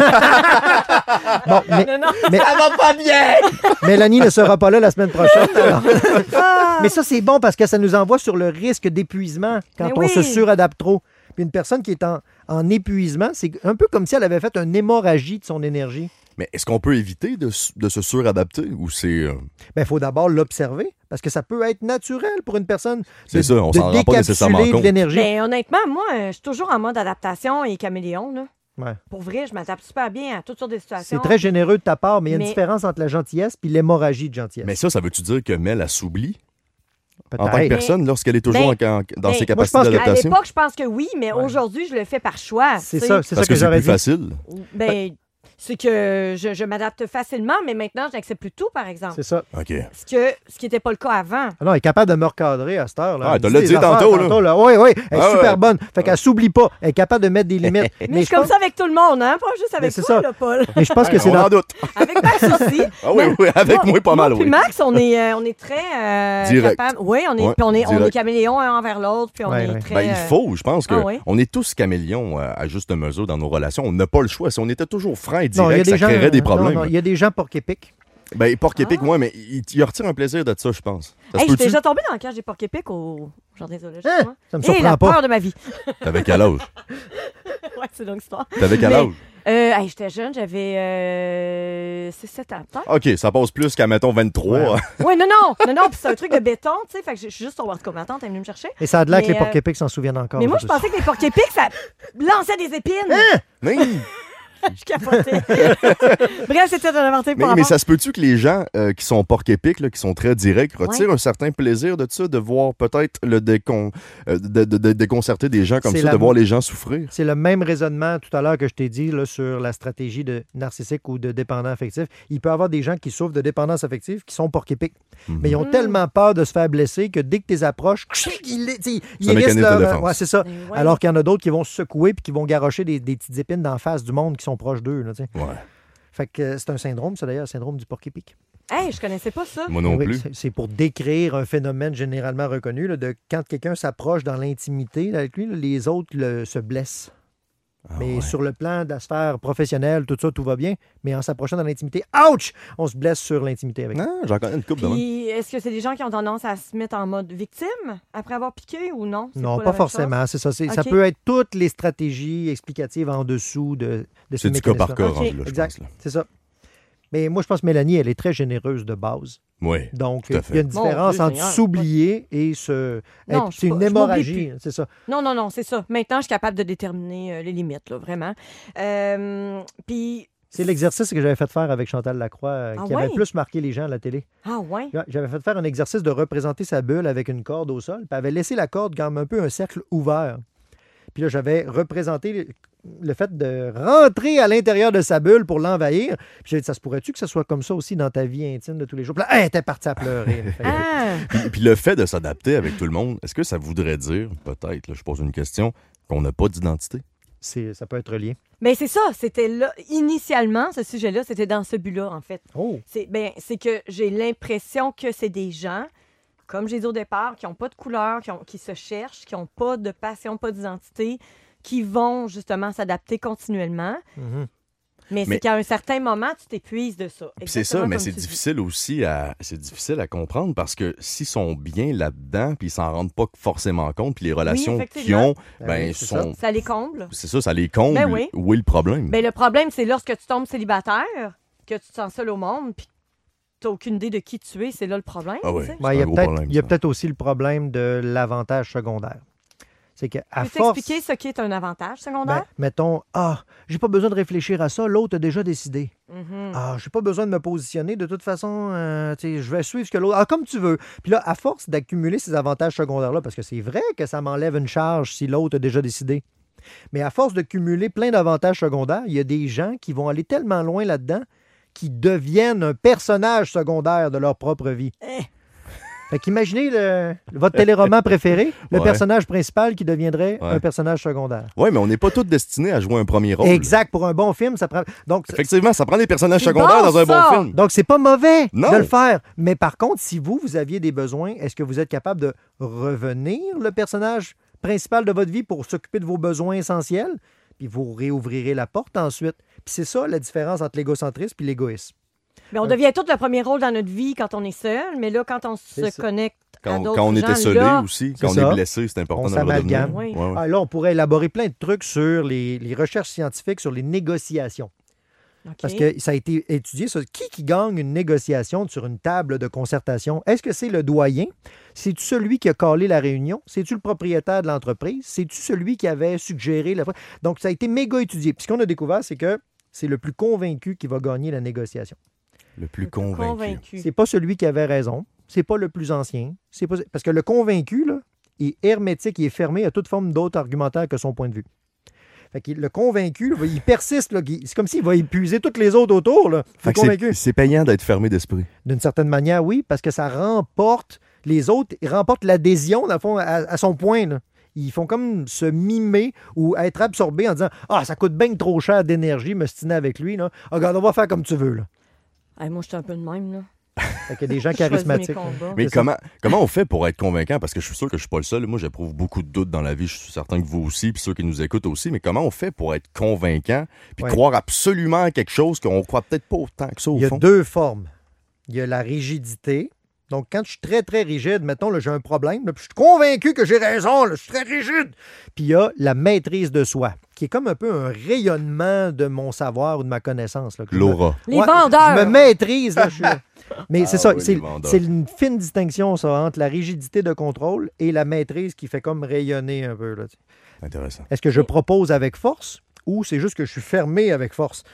Bon, mais, non, non. mais- Ça va pas bien! Mélanie ne sera pas là la semaine prochaine. alors. Ah! Mais ça, c'est bon parce que ça nous envoie sur le risque d'épuisement quand Mais on oui. se suradapte trop. Puis une personne qui est en, en épuisement, c'est un peu comme si elle avait fait une hémorragie de son énergie. Mais est-ce qu'on peut éviter de, s- de se suradapter ou c'est. euh, Ben, il faut d'abord l'observer parce que ça peut être naturel pour une personne C'est de, ça, on de s'en rend pas nécessairement décapsuler de compte. l'énergie. Ben, honnêtement, moi, euh, je suis toujours en mode adaptation et caméléon. Là. Ouais. Pour vrai, je m'adapte super bien à toutes sortes de situations. C'est très généreux de ta part, mais il y a une Mais- différence entre la gentillesse et l'hémorragie de gentillesse. Mais ça, ça veut-tu dire que Mel, elle s'oublie en tant que Peut-être. personne lorsqu'elle est toujours Ben, en- en- dans ben, ses moi, je capacités pense que- À d'adaptation? l'époque, je pense que oui, mais Ouais. aujourd'hui, je le fais par choix. C'est tu sais. ça, c'est ça Parce que, que c'est j'aurais plus dit. facile. Ben, c'est que je, je m'adapte facilement, mais maintenant, je n'accepte plus tout, par exemple. C'est ça. OK. Ce que ce qui n'était pas le cas avant. Ah non, elle est capable de me recadrer à cette heure. Là. Ah, Elle t'as me l'as des dit affaires tantôt, là. Oui, oui, elle est Ah, super ouais. bonne. Fait qu'elle s'oublie pas. Elle est capable de mettre des limites. Mais, mais, je je suis comme pense, ça avec tout le monde, hein? Pas juste avec c'est toi, ça. là, Paul. mais je pense que c'est on dans... en doute. Avec Max aussi. Ah oui, oui, avec moi, pas mal, Moi puis oui. Max, on est, euh, on est très euh, Direct. capable. Oui, on est, Ouais, puis on est, on est direct. caméléon un envers l'autre, puis on Ouais, est ouais. très. Ben, il euh, faut, je pense que Ah oui? on est tous caméléons euh, à juste mesure dans nos relations. On n'a pas le choix. Si on était toujours franc et Non, il y a direct, des ça gens, créerait des non, problèmes. non, il y a des gens porc-épics. Ben, porc épic, Ah. moi, mais il, il retire un plaisir de ça, je pense. Ça se Hey, j'étais peut-tu? déjà tombée dans le cage des porcs épiques au jardin zoologique. Hein? moi. Ça me Et surprend la pas. peur de ma vie. Avec quel âge? Ouais, Ouais, c'est une longue histoire. T'avais quel Mais- âge? Euh, hey, j'étais jeune, j'avais euh, six sept ans, peut-être. OK, ça passe plus qu'à, mettons, vingt-trois. Ouais. Oui, non, non, non, non, puis c'est un truc de béton, tu sais, fait que je suis juste tombée en tout cas, ma tante est venue me chercher. Et ça a de l'air que Mais, les euh, porc-épics s'en souviennent encore. Mais moi, je pensais que les porc-épics, ça lançait des épines. Mais, Je capotais. Bref, c'était un avantage mais, pour mais avoir. ça se peut-tu que les gens euh, qui sont porc-épics, là, qui sont très directs, retirent un certain plaisir de ça, de voir peut-être le décon... euh, de, de- de déconcerter des gens comme C'est ça, la- de voir les gens souffrir? C'est le même raisonnement tout à l'heure que je t'ai dit là, sur la stratégie de narcissique ou de dépendant affectif. Il peut y avoir des gens qui souffrent de dépendance affective qui sont porc-épics. Mhm. Mais ils ont Mm. tellement peur de se faire blesser que dès que tu les approches, ils, les- tu sais, ils C'est un hérissent mécanisme leur- de défense. Ouais, c'est ça. Mais ouais. Alors qu'il y en a d'autres qui vont se secouer puis qui vont garrocher des, des petites épines d'en face du monde qui sont proches d'eux. Là, tu sais. Ouais. Fait que euh, c'est un syndrome, ça d'ailleurs, le syndrome du porc-épic. Hey, je connaissais pas ça. Moi non Oui, plus. c'est- C'est pour décrire un phénomène généralement reconnu là, de quand quelqu'un s'approche dans l'intimité là, avec lui, là, les autres le- se blessent. Ah Mais ouais. sur le plan de la sphère professionnelle, tout ça, tout va bien. Mais en s'approchant dans l'intimité, ouch! On se blesse sur l'intimité avec. Non, j'en connais une couple de même. Puis, est-ce que c'est des gens qui ont tendance à se mettre en mode victime après avoir piqué ou non? C'est Non, la pas même forcément. C'est ça. C'est- Ça Ok. peut être toutes les stratégies explicatives en dessous de, de ces C'est du cas par mécanismes-là. cas, Ok. rendu là, je Exact. pense. Là. C'est ça. Mais moi, je pense que Mélanie, elle est très généreuse de base. Oui. Donc, Tout à il fait. y a une Mon différence Dieu entre Seigneur. s'oublier et se. Non, être- je c'est une pas- je m'oublie hémorragie. C'est ça. Non, non, non, c'est ça. Maintenant, je suis capable de déterminer euh, les limites, là, vraiment. Euh, Puis, C'est l'exercice que j'avais fait faire avec Chantal Lacroix euh, Ah qui avait ouais? plus marqué les gens à la télé. ah ouais? Ouais, J'avais fait faire un exercice de représenter sa bulle avec une corde au sol, puis elle avait laissé la corde comme un peu un cercle ouvert. Puis là, j'avais représenté le, le fait de rentrer à l'intérieur de sa bulle pour l'envahir. Puis j'ai dit, ça se pourrait-tu que ce soit comme ça aussi dans ta vie intime de tous les jours? Puis là, elle était partie à pleurer. Fait que- Ah! Puis, puis le fait de s'adapter avec tout le monde, est-ce que ça voudrait dire, peut-être, là, je pose une question, qu'on n'a pas d'identité? c'est, ça peut être lié. Mais c'est ça, c'était là, initialement, ce sujet-là, c'était dans ce but-là, en fait. Oh! C'est ben, c'est que j'ai l'impression que c'est des gens, comme j'ai dit au départ, qui n'ont pas de couleur, qui, ont- qui se cherchent, qui n'ont pas de passion, pas d'identité, qui vont justement s'adapter continuellement. Mhm. Mais, Mais- c'est qu'à un certain moment, tu t'épuises de ça. Puis c'est Exactement ça, mais comme c'est tu dis. difficile aussi à c'est difficile à comprendre parce que s'ils sont bien là-dedans, puis ils s'en rendent pas forcément compte, puis les relations qu'ils effectivement. ont, Ben ben, oui, c'est sont Ça les comble. c'est ça, ça les comble. Ben oui. Où est le problème? Ben, le problème, c'est lorsque tu tombes célibataire, que tu te sens seul au monde, puis tu n'as aucune idée de qui tu es, c'est là le problème. Ah ouais. tu sais. Ben, il y a un gros peut-être problème, il y a ça. peut-être aussi le problème de l'avantage secondaire. C'est qu'à Peux-tu force... expliquer ce qui est un avantage Ben, secondaire? mettons, ah, j'ai pas besoin de réfléchir à ça, l'autre a déjà décidé. Mhm. Ah, j'ai pas besoin de me positionner. De toute façon, euh, tu sais, je vais suivre ce que l'autre. Ah, comme tu veux. Puis là, à force d'accumuler ces avantages secondaires-là, parce que c'est vrai que ça m'enlève une charge si l'autre a déjà décidé. Mais à force de cumuler plein d'avantages secondaires, il y a des gens qui vont aller tellement loin là-dedans qu'ils deviennent un personnage secondaire de leur propre vie. Eh. Fait qu'imaginez le- votre téléroman préféré, le Ouais. personnage principal qui deviendrait Ouais. un personnage secondaire. Oui, mais on n'est pas tous destinés à jouer un premier rôle. Exact. Pour un bon film, ça prend. Donc, Effectivement, ça prend des personnages C'est secondaires bon, dans un ça! bon film. Donc, c'est pas mauvais Non. de le faire. Mais par contre, si vous, vous aviez des besoins, est-ce que vous êtes capable de revenir le personnage principal de votre vie pour s'occuper de vos besoins essentiels? Puis vous réouvrirez la porte ensuite. Puis c'est ça la différence entre l'égocentrisme et l'égoïsme. Mais on devient tout le premier rôle dans notre vie quand on est seul, mais là, quand on se C'est ça. connecte à Quand, d'autres quand on gens, était seulé là, aussi, C'est quand on ça. est blessé, c'est important On de le redevenir. s'amalgame. Oui. Ouais, ouais. Ah, là, on pourrait élaborer plein de trucs sur les, les recherches scientifiques sur les négociations. OK. Parce que ça a été étudié, ça. Qui qui gagne une négociation sur une table de concertation? Est-ce que c'est le doyen? C'est-tu celui qui a calé la réunion? C'est-tu le propriétaire de l'entreprise? C'est-tu celui qui avait suggéré la... Donc, ça a été méga étudié. Puis ce qu'on a découvert, c'est que c'est le plus convaincu qui va gagner la négociation. Le plus Le plus convaincu. convaincu. C'est pas celui qui avait raison. C'est pas le plus ancien. C'est pas... Parce que le convaincu, là, est hermétique, il est fermé à toute forme d'autre argumentaire que son point de vue. Fait que le convaincu, là, il persiste. Là, il- c'est comme s'il va épuiser tous les autres autour. Là. Fait Le que c'est- convaincu. c'est payant d'être fermé d'esprit. D'une certaine manière, oui, parce que ça remporte les autres, ils remportent l'adhésion, dans le fond, à, à son point. Là. Ils font comme se mimer ou être absorbés en disant « Ah, ça coûte bien trop cher d'énergie, me stiner avec lui. Là. Ah, regarde, on va faire comme tu veux. » là. Hey, moi, je suis un peu de même, là. Fait qu'il y a des gens Je choisis mes charismatiques. combats. Mais C'est ça. comment, comment on fait pour être convaincant? Parce que je suis sûr que je suis pas le seul. Moi, j'éprouve beaucoup de doutes dans la vie. Je suis certain que vous aussi, puis ceux qui nous écoutent aussi. Mais comment on fait pour être convaincant puis Ouais. croire absolument à quelque chose qu'on croit peut-être pas autant que ça au Il y a fond? deux formes. Il y a la rigidité, Donc, quand je suis très, très rigide, mettons, là, j'ai un problème, là, puis je suis convaincu que j'ai raison, là, je suis très rigide. Puis il y a la maîtrise de soi, qui est comme un peu un rayonnement de mon savoir ou de ma connaissance. Là, que je me- L'aura. Les Ouais, vendeurs. Je me maîtrise. Là, je suis- Mais c'est Ah ça, oui, c'est, les vendeurs. c'est une fine distinction, ça, entre la rigidité de contrôle et la maîtrise qui fait comme rayonner un peu. Là, tu sais. Intéressant. Est-ce que je propose avec force ou c'est juste que je suis fermé avec force?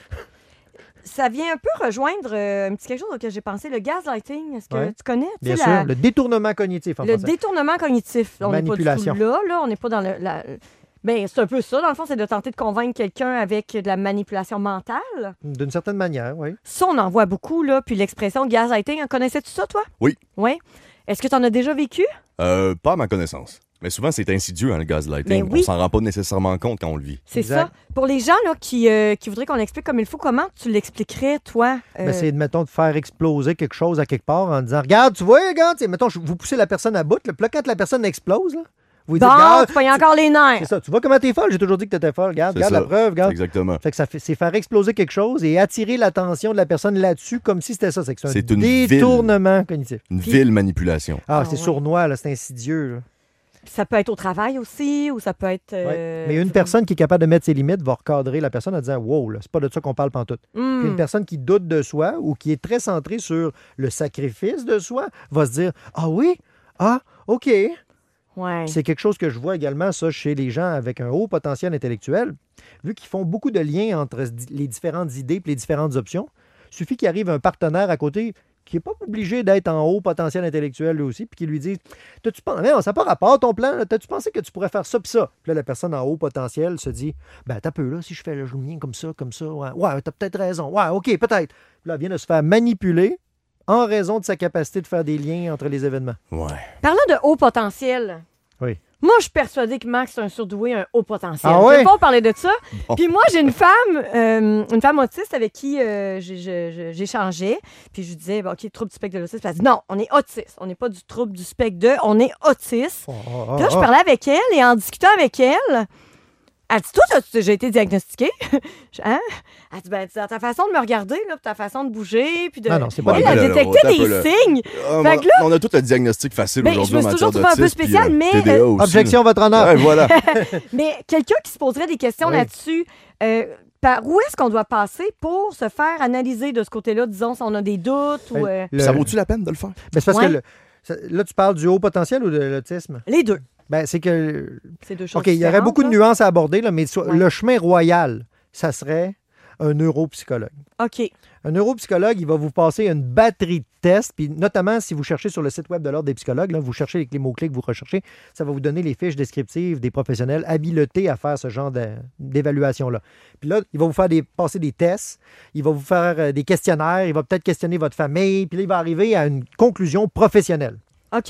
Ça vient un peu rejoindre euh, un petit quelque chose auquel j'ai pensé, le gaslighting. Est-ce que Ouais. tu connais? Tu Bien sais, sûr, la- le détournement cognitif en le français. détournement cognitif. On n'est pas du Manipulation. tout là, là. On n'est pas dans le... La... Ben, c'est un peu ça, dans le fond, c'est de tenter de convaincre quelqu'un avec de la manipulation mentale. D'une certaine manière, oui. Ça, on en voit beaucoup, là. Puis l'expression gaslighting, connaissais-tu ça, toi? Oui. Oui. Est-ce que tu en as déjà vécu? Euh, pas à ma connaissance. Mais souvent, c'est insidieux, hein, le gaslighting. Ben oui. On s'en rend pas nécessairement compte quand on le vit. C'est Exact. ça. Pour les gens là, qui, euh, qui voudraient qu'on l'explique comme il faut, comment tu l'expliquerais, toi? Euh, Ben, c'est, mettons, de faire exploser quelque chose à quelque part en disant, regarde, tu vois, regarde, tu sais, mettons, je- vous poussez la personne à bout, là, puis là, quand la personne explose, là, vous lui dites, Bon, regarde, tu pognes encore les nerfs. c'est ça, tu vois comment t'es folle, j'ai toujours dit que t'étais folle, regarde, C'est regarde ça. la preuve, regarde. Exactement. Fait que ça fait, c'est faire exploser quelque chose et attirer l'attention de la personne là-dessus comme si c'était ça. C'est, que c'est un C'est une détournement cognitif. Une Puis- vile manipulation. Ah, Ah, c'est ouais. sournois, là, c'est insidieux. là. Ça peut être au travail aussi, ou ça peut être... Ouais. euh, Mais une personne qui est capable de mettre ses limites va recadrer la personne en disant, wow, là, c'est pas de ça qu'on parle pantoute. Hmm. Puis une personne qui doute de soi ou qui est très centrée sur le sacrifice de soi va se dire, ah oui, ah, OK. Ouais. C'est quelque chose que je vois également, ça, chez les gens avec un haut potentiel intellectuel. Vu qu'ils font beaucoup de liens entre les différentes idées et les différentes options, il suffit qu'il arrive un partenaire à côté qui n'est pas obligé d'être en haut potentiel intellectuel lui aussi, puis qui lui dit T'as-tu pensé, non, ça n'a pas rapport ton plan, là. T'as-tu pensé que tu pourrais faire ça puis ça Puis là, la personne en haut potentiel se dit Ben, t'as peu, là, si je fais le mien comme ça, comme ça, ouais, ouais t'as peut-être raison, ouais, OK, peut-être. Puis là, elle vient de se faire manipuler en raison de sa capacité de faire des liens entre les événements. Ouais. Parlant de haut potentiel. Oui. Moi, je suis persuadée que Max est un surdoué, un haut potentiel. Ah Je ouais? vais pas parler de ça. Bon. Puis moi, j'ai une femme, euh, une femme autiste avec qui euh, j'ai- je- je- j'échangeais. Puis je lui disais, bon, OK, trouble du spectre de l'autisme. Puis elle dit, non, on est autiste. On n'est pas du trouble du spectre de, on est autiste. Oh, oh, oh, Puis là, je oh. parlais avec elle et en discutant avec elle, elle dit, toi, as-tu déjà été diagnostiquée? Je- hein? Elle dit, ben, dans ta façon de me regarder, là, puis ta façon de bouger, puis de. Non, non, c'est pas elle, vrai. elle Là, là, détectait attends un des peu, là. signes. Ah, Fait on, que là- on a tout le diagnostic facile Ben, aujourd'hui je me en suis matière toujours trouvée un peu d'autisme, puis, spéciale, euh, mais, T D A euh, aussi. Objection, votre honneur. Ouais, voilà. Mais quelqu'un qui se poserait des questions Oui. là-dessus, euh, par où est-ce qu'on doit passer pour se faire analyser de ce côté-là, disons, si on a des doutes ou. euh, Le- Ça vaut-tu la peine de le faire? Ben, c'est parce Ouais. que le- ça- là, tu parles du haut potentiel ou de l'autisme? Les deux. Ben, c'est que. C'est deux choses OK, il y aurait différentes, beaucoup de là. nuances à aborder, là, mais so- Ouais. le chemin royal, ça serait un neuropsychologue. OK. Un neuropsychologue, il va vous passer une batterie de tests, puis notamment si vous cherchez sur le site web de l'Ordre des psychologues, là, vous cherchez avec les mots-clés que vous recherchez, ça va vous donner les fiches descriptives des professionnels habilités à faire ce genre de- d'évaluation-là. Puis là, il va vous faire des, passer des tests, il va vous faire euh, des questionnaires, il va peut-être questionner votre famille, puis là, il va arriver à une conclusion professionnelle OK.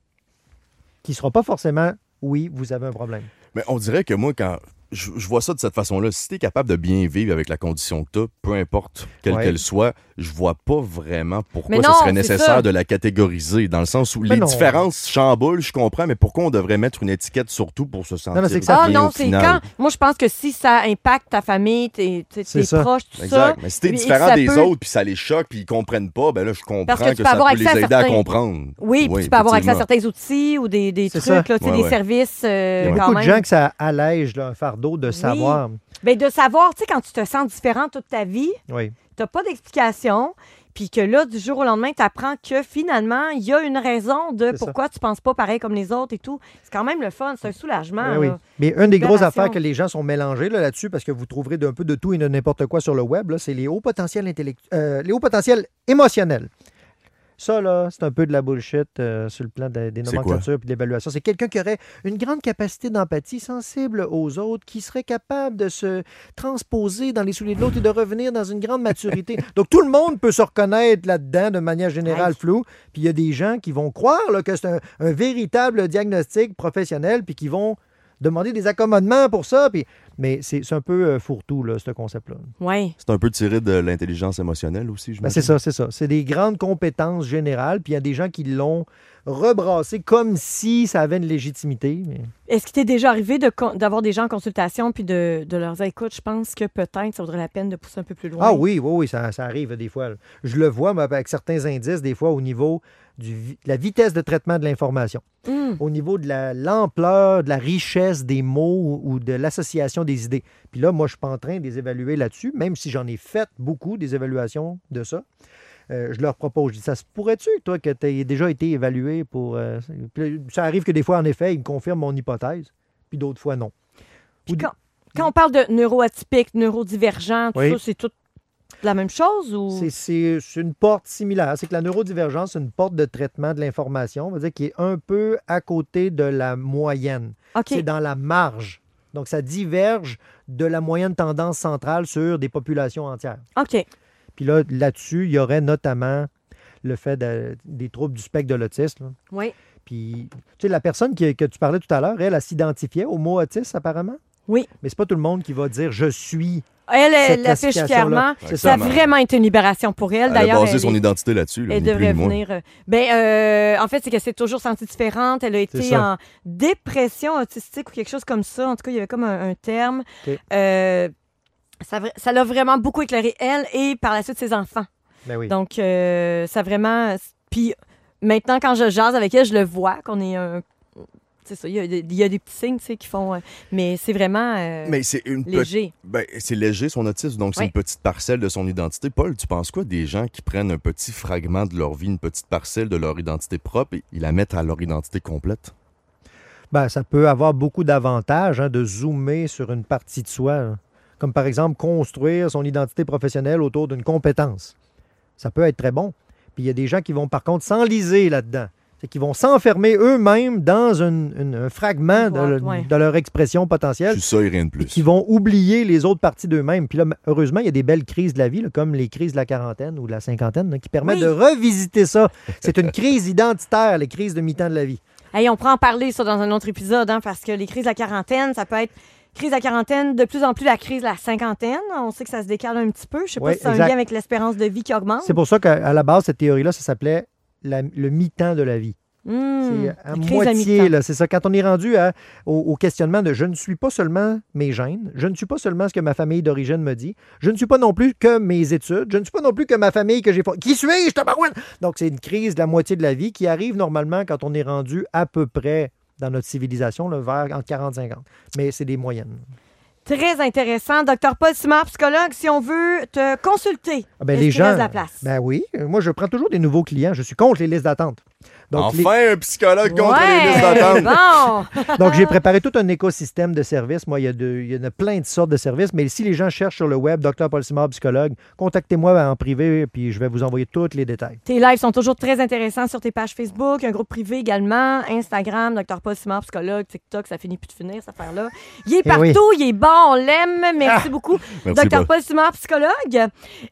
qui ne sera pas forcément « oui, vous avez un problème ». Mais on dirait que moi, quand je, je vois ça de cette façon-là, si tu es capable de bien vivre avec la condition que tu as, peu importe quelle Ouais. qu'elle soit, je vois pas vraiment pourquoi Mais ce non, serait c'est nécessaire ça. de la catégoriser, dans le sens où Mais les non. différences chamboulent, je comprends, mais pourquoi on devrait mettre une étiquette sur tout pour se sentir non, c'est que ça- Ah bien non, au c'est final? quand. Moi, je pense que si ça impacte ta famille, tes, tes, C'est tes ça. proches, tout Exact. ça. Mais si t'es et- et différent ça des peut- autres, puis ça les choque, puis ils comprennent pas, ben là, je comprends Parce que que, tu peux ça avoir peut accès les à aider à certains- comprendre. Oui, puis tu peux avoir accès à effectivement. certains outils ou des, des C'est trucs, ça. là, tu sais, Ouais, des ouais. services euh, Il y a quand beaucoup de même. gens que ça allège là, un fardeau de savoir. Ben, de savoir, tu sais, quand tu te sens différent toute ta vie, Oui. t'as pas d'explication, puis que là, du jour au lendemain, tu apprends que finalement, il y a une raison de C'est ça. pourquoi tu penses pas pareil comme les autres et tout. C'est quand même le fun, c'est un soulagement. Oui, oui. là. Mais une des grosses Libération. affaires que les gens sont mélangés là, là-dessus, parce que vous trouverez d'un peu de tout et de n'importe quoi sur le web, là, c'est les hauts potentiels intellectu- euh, les hauts potentiels émotionnels. Ça, là, c'est un peu de la bullshit euh, sur le plan de- des C'est nomenclatures et de l'évaluation. C'est quelqu'un qui aurait une grande capacité d'empathie, sensible aux autres, qui serait capable de se transposer dans les souliers de l'autre et de revenir dans une grande maturité. Donc, tout le monde peut se reconnaître là-dedans de manière générale Aïe. floue. Puis, il y a des gens qui vont croire là, que c'est un, un véritable diagnostic professionnel puis qui vont demander des accommodements pour ça. Puis... Mais c'est, c'est un peu euh, fourre-tout, là, ce concept-là. Oui. C'est un peu tiré de l'intelligence émotionnelle aussi, je Ben, c'est ça, c'est ça. C'est des grandes compétences générales, puis il y a des gens qui l'ont rebrassé comme si ça avait une légitimité. Mais... Est-ce qu'il t'est déjà arrivé de con- d'avoir des gens en consultation puis de, de leur dire, écoute, je pense que peut-être ça vaudrait la peine de pousser un peu plus loin? Ah oui, oui, oui, ça, ça arrive des fois. Là. Je le vois moi, avec certains indices, des fois, au niveau du, de la vitesse de traitement de l'information, Mm. au niveau de la, l'ampleur, de la richesse des mots ou de l'association des idées. Puis là, moi, je ne suis pas en train de les évaluer là-dessus, même si j'en ai fait beaucoup des évaluations de ça. Euh, je leur propose, je dis, ça se pourrait-tu, toi, que tu aies déjà été évalué pour... Euh, puis ça arrive que des fois, en effet, ils me confirment mon hypothèse, puis d'autres fois, non. Puis quand, quand on parle de neuroatypique, neurodivergent, tout Oui. ça, c'est tout la même chose? Ou... C'est, c'est, c'est une porte similaire. C'est que la neurodivergence, c'est une porte de traitement de l'information, on va dire, qui est un peu à côté de la moyenne. OK. C'est dans la marge. Donc, ça diverge de la moyenne tendance centrale sur des populations entières. OK. Puis là, là-dessus, il y aurait notamment le fait de- des troubles du spectre de l'autisme. là. Oui. Puis, tu sais, la personne qui, que tu parlais tout à l'heure, elle, elle s'identifiait au mot autisme, apparemment. Oui. Mais c'est pas tout le monde qui va dire « je suis Elle, elle cette l'affiche classification-là. clairement. C'est Ça a ça. vraiment été une libération pour elle. Elle a D'ailleurs, basé elle, son est- identité là-dessus. Là, elle ni plus devrait ni moins. venir. euh, Ben, euh, en fait, c'est qu'elle s'est toujours sentie différente. Elle a été ça. en dépression autistique ou quelque chose comme ça. En tout cas, il y avait comme un, un terme. OK. Euh, ça, vra- ça l'a vraiment beaucoup éclairé, elle, et par la suite, ses enfants. ». Ben oui. Donc, euh, ça vraiment... Puis maintenant, quand je jase avec elle, je le vois, qu'on est un... C'est ça, il y, a des- il y a des petits signes, tu sais, qui font... euh, mais c'est vraiment euh, Mais c'est une petite. léger. Ben, c'est léger son autisme, donc c'est Oui. une petite parcelle de son identité. Paul, tu penses quoi des gens qui prennent un petit fragment de leur vie, une petite parcelle de leur identité propre et ils la mettent à leur identité complète? Ben, ça peut avoir beaucoup d'avantages hein, de zoomer sur une partie de soi. là. Comme par exemple, construire son identité professionnelle autour d'une compétence. Ça peut être très bon. Puis il y a des gens qui vont par contre s'enliser là-dedans. C'est qu'ils vont s'enfermer eux-mêmes dans une- une- un fragment Une de, boîte, le- ouais. de leur expression Je potentielle. suis ça et rien de Et plus. qui vont oublier les autres parties d'eux-mêmes. Puis là, heureusement, il y a des belles crises de la vie, là, comme les crises de la quarantaine ou de la cinquantaine, là, qui permettent Oui. de revisiter ça. C'est une crise identitaire, les crises de mi-temps de la vie. Hey, on pourra en parler, ça, dans un autre épisode, hein, parce que les crises de la quarantaine, ça peut être crise de la quarantaine, de plus en plus la crise de la cinquantaine. On sait que ça se décale un petit peu. Je sais Oui, pas si c'est un exact. lien avec l'espérance de vie qui augmente. C'est pour ça qu'à à la base, cette théorie-là, ça s'appelait la- le mi-temps de la vie. Hmm, C'est à la crise à moitié, mi-temps. là, c'est ça. Quand on est rendu à- au, au questionnement de je ne suis pas seulement mes gènes, je ne suis pas seulement ce que ma famille d'origine me dit, je ne suis pas non plus que mes études, je ne suis pas non plus que ma famille que j'ai pas. Qui suis-je, tabarouette? Donc, c'est une crise de la moitié de la vie qui arrive normalement quand on est rendu à peu près dans notre civilisation, là, vers entre quarante et cinquante. Mais c'est des moyennes. Très intéressant. Docteur Paul Simard, psychologue, si on veut te consulter, Ah ben, est-ce les qu'il gens. reste de la place? Ben oui. Euh, Moi, je prends toujours des nouveaux clients. Je suis contre les listes d'attente. Donc, les- Enfin, un psychologue contre Ouais, les listes d'attente. bon! Donc, j'ai préparé tout un écosystème de services. Moi, il y, a de- il y en a plein de sortes de services. Mais si les gens cherchent sur le web, docteur Paul Simard, psychologue, contactez-moi en privé, puis je vais vous envoyer tous les détails. Tes lives sont toujours très intéressants sur tes pages Facebook, un groupe privé également, Instagram, docteur Paul Simard, psychologue, TikTok, ça finit plus de finir, cette affaire-là. Il est Eh partout, oui. il est bon, on l'aime. Merci beaucoup, Merci, docteur Paul. Paul Simard, psychologue.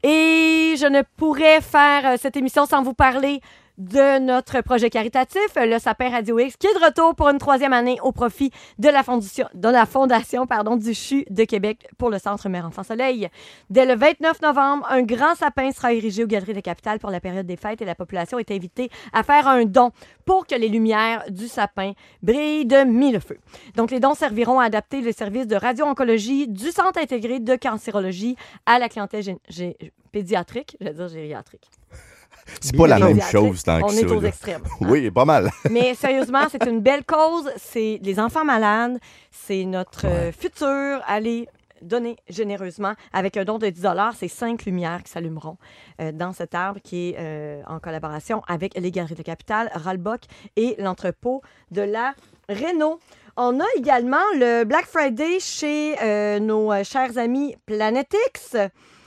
Et je ne pourrais faire euh, cette émission sans vous parler de notre projet caritatif, le Sapin Radio X, qui est de retour pour une troisième année au profit de la fondation, de la fondation pardon, du C H U de Québec pour le Centre Mère Enfant Soleil. Dès le vingt-neuf novembre, un grand sapin sera érigé aux Galeries de la Capitale pour la période des fêtes et la population est invitée à faire un don pour que les lumières du sapin brillent de mille feux. Donc, les dons serviront à adapter le service de radio-oncologie du Centre intégré de cancérologie à la clientèle gé- gé- pédiatrique, je vais dire gériatrique. C'est pas la Bien même Pédiatrique. chose tant que On ça. est aux là. extrêmes. Oui, pas mal. Mais sérieusement, c'est une belle cause. C'est les enfants malades. C'est notre euh, futur. Allez donner généreusement. Avec un don de dix dollars, c'est cinq lumières qui s'allumeront euh, dans cet arbre qui est euh, en collaboration avec les Galeries de la Capitale, Ralbock et l'entrepôt de la Réno. On a également le Black Friday chez euh, nos euh, chers amis Planetix.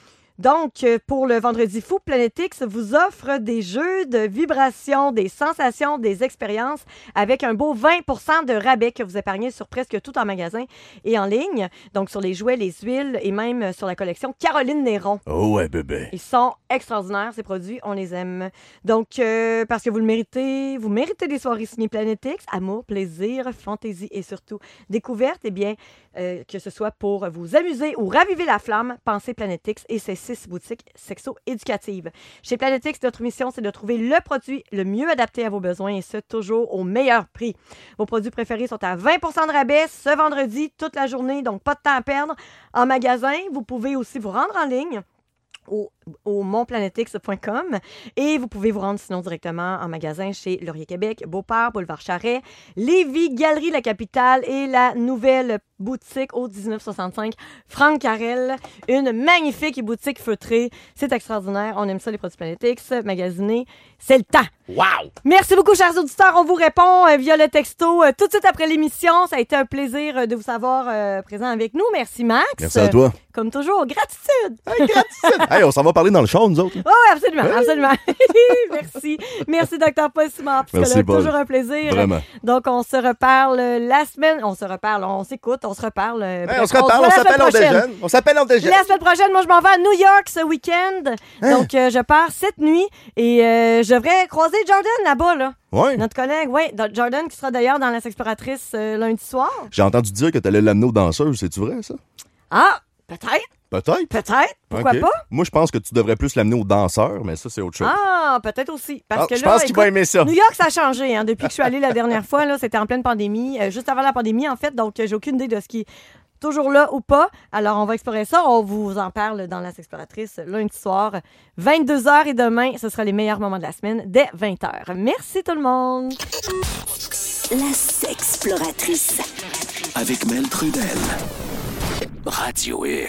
Donc, euh, pour le Vendredi fou, Planet X vous offre des jeux de vibrations, des sensations, des expériences avec un beau vingt pour cent de rabais que vous épargnez sur presque tout en magasin et en ligne. Donc, sur les jouets, les huiles et même sur la collection Caroline Néron. Oh ouais, bébé. Ils sont extraordinaires, ces produits. On les aime. Donc, euh, parce que vous le méritez, vous méritez des soirées signées Planet X, amour, plaisir, fantaisie et surtout découverte. Eh bien, euh, que ce soit pour vous amuser ou raviver la flamme, pensez Planet X et ses six boutiques sexo-éducatives. Chez Planet X, notre mission, c'est de trouver le produit le mieux adapté à vos besoins et ce, toujours au meilleur prix. Vos produits préférés sont à vingt pour cent de rabais ce vendredi, toute la journée, donc pas de temps à perdre. En magasin, vous pouvez aussi vous rendre en ligne au, au monplanetx point com et vous pouvez vous rendre sinon directement en magasin chez Laurier Québec, Beauport, Boulevard Charret, Lévis, Galerie La Capitale et la nouvelle boutique au dix-neuf soixante-cinq Franck Carrel. Une magnifique boutique feutrée. C'est extraordinaire. On aime ça, les produits Planet X. Magasiner, c'est le temps. Wow! Merci beaucoup, chers auditeurs. On vous répond euh, via le texto euh, tout de suite après l'émission. Ça a été un plaisir euh, de vous savoir euh, présent avec nous. Merci, Max. Merci à toi. Euh, comme toujours, gratitude. Hey, gratitude. Hey, on s'en va parler dans le show, nous autres. Oui, absolument, absolument. Merci. Merci, docteur Paul Simard. Merci, Paul. Toujours un plaisir. Vraiment. Donc, on se reparle la semaine. On se reparle, on s'écoute, on se reparle. Hey, Bref, on se reparle, voit on la s'appelle, semaine on prochaine. déjeune. On s'appelle, on déjeune. La semaine prochaine, moi, je m'en vais à New York ce week-end. Hein? Donc, euh, je pars cette nuit et euh, je devrais croiser Jordan là-bas, là. Oui. Notre collègue, oui. Jordan qui sera d'ailleurs dans La Sexploratrice euh, lundi soir. J'ai entendu dire que tu allais l'amener aux danseuses. C'est-tu vrai, ça? Ah, peut-être. Peut-être. Peut-être. Pourquoi Ok. pas? Moi, je pense que tu devrais plus l'amener aux danseurs, mais ça, c'est autre chose. Ah, peut-être aussi. Parce Ah, que je là, pense qu'il écoute, va aimer ça. New York, ça a changé. Hein, depuis que je suis allée la dernière fois, là, c'était en pleine pandémie, euh, juste avant la pandémie, en fait. Donc, euh, j'ai aucune idée de ce qui est toujours là ou pas. Alors, on va explorer ça. On vous en parle dans La Sexploratrice lundi soir, vingt-deux heures. Et demain, ce sera les meilleurs moments de la semaine, dès vingt heures. Merci tout le monde. La Sexploratrice. Avec Mel Trudel. Radio X.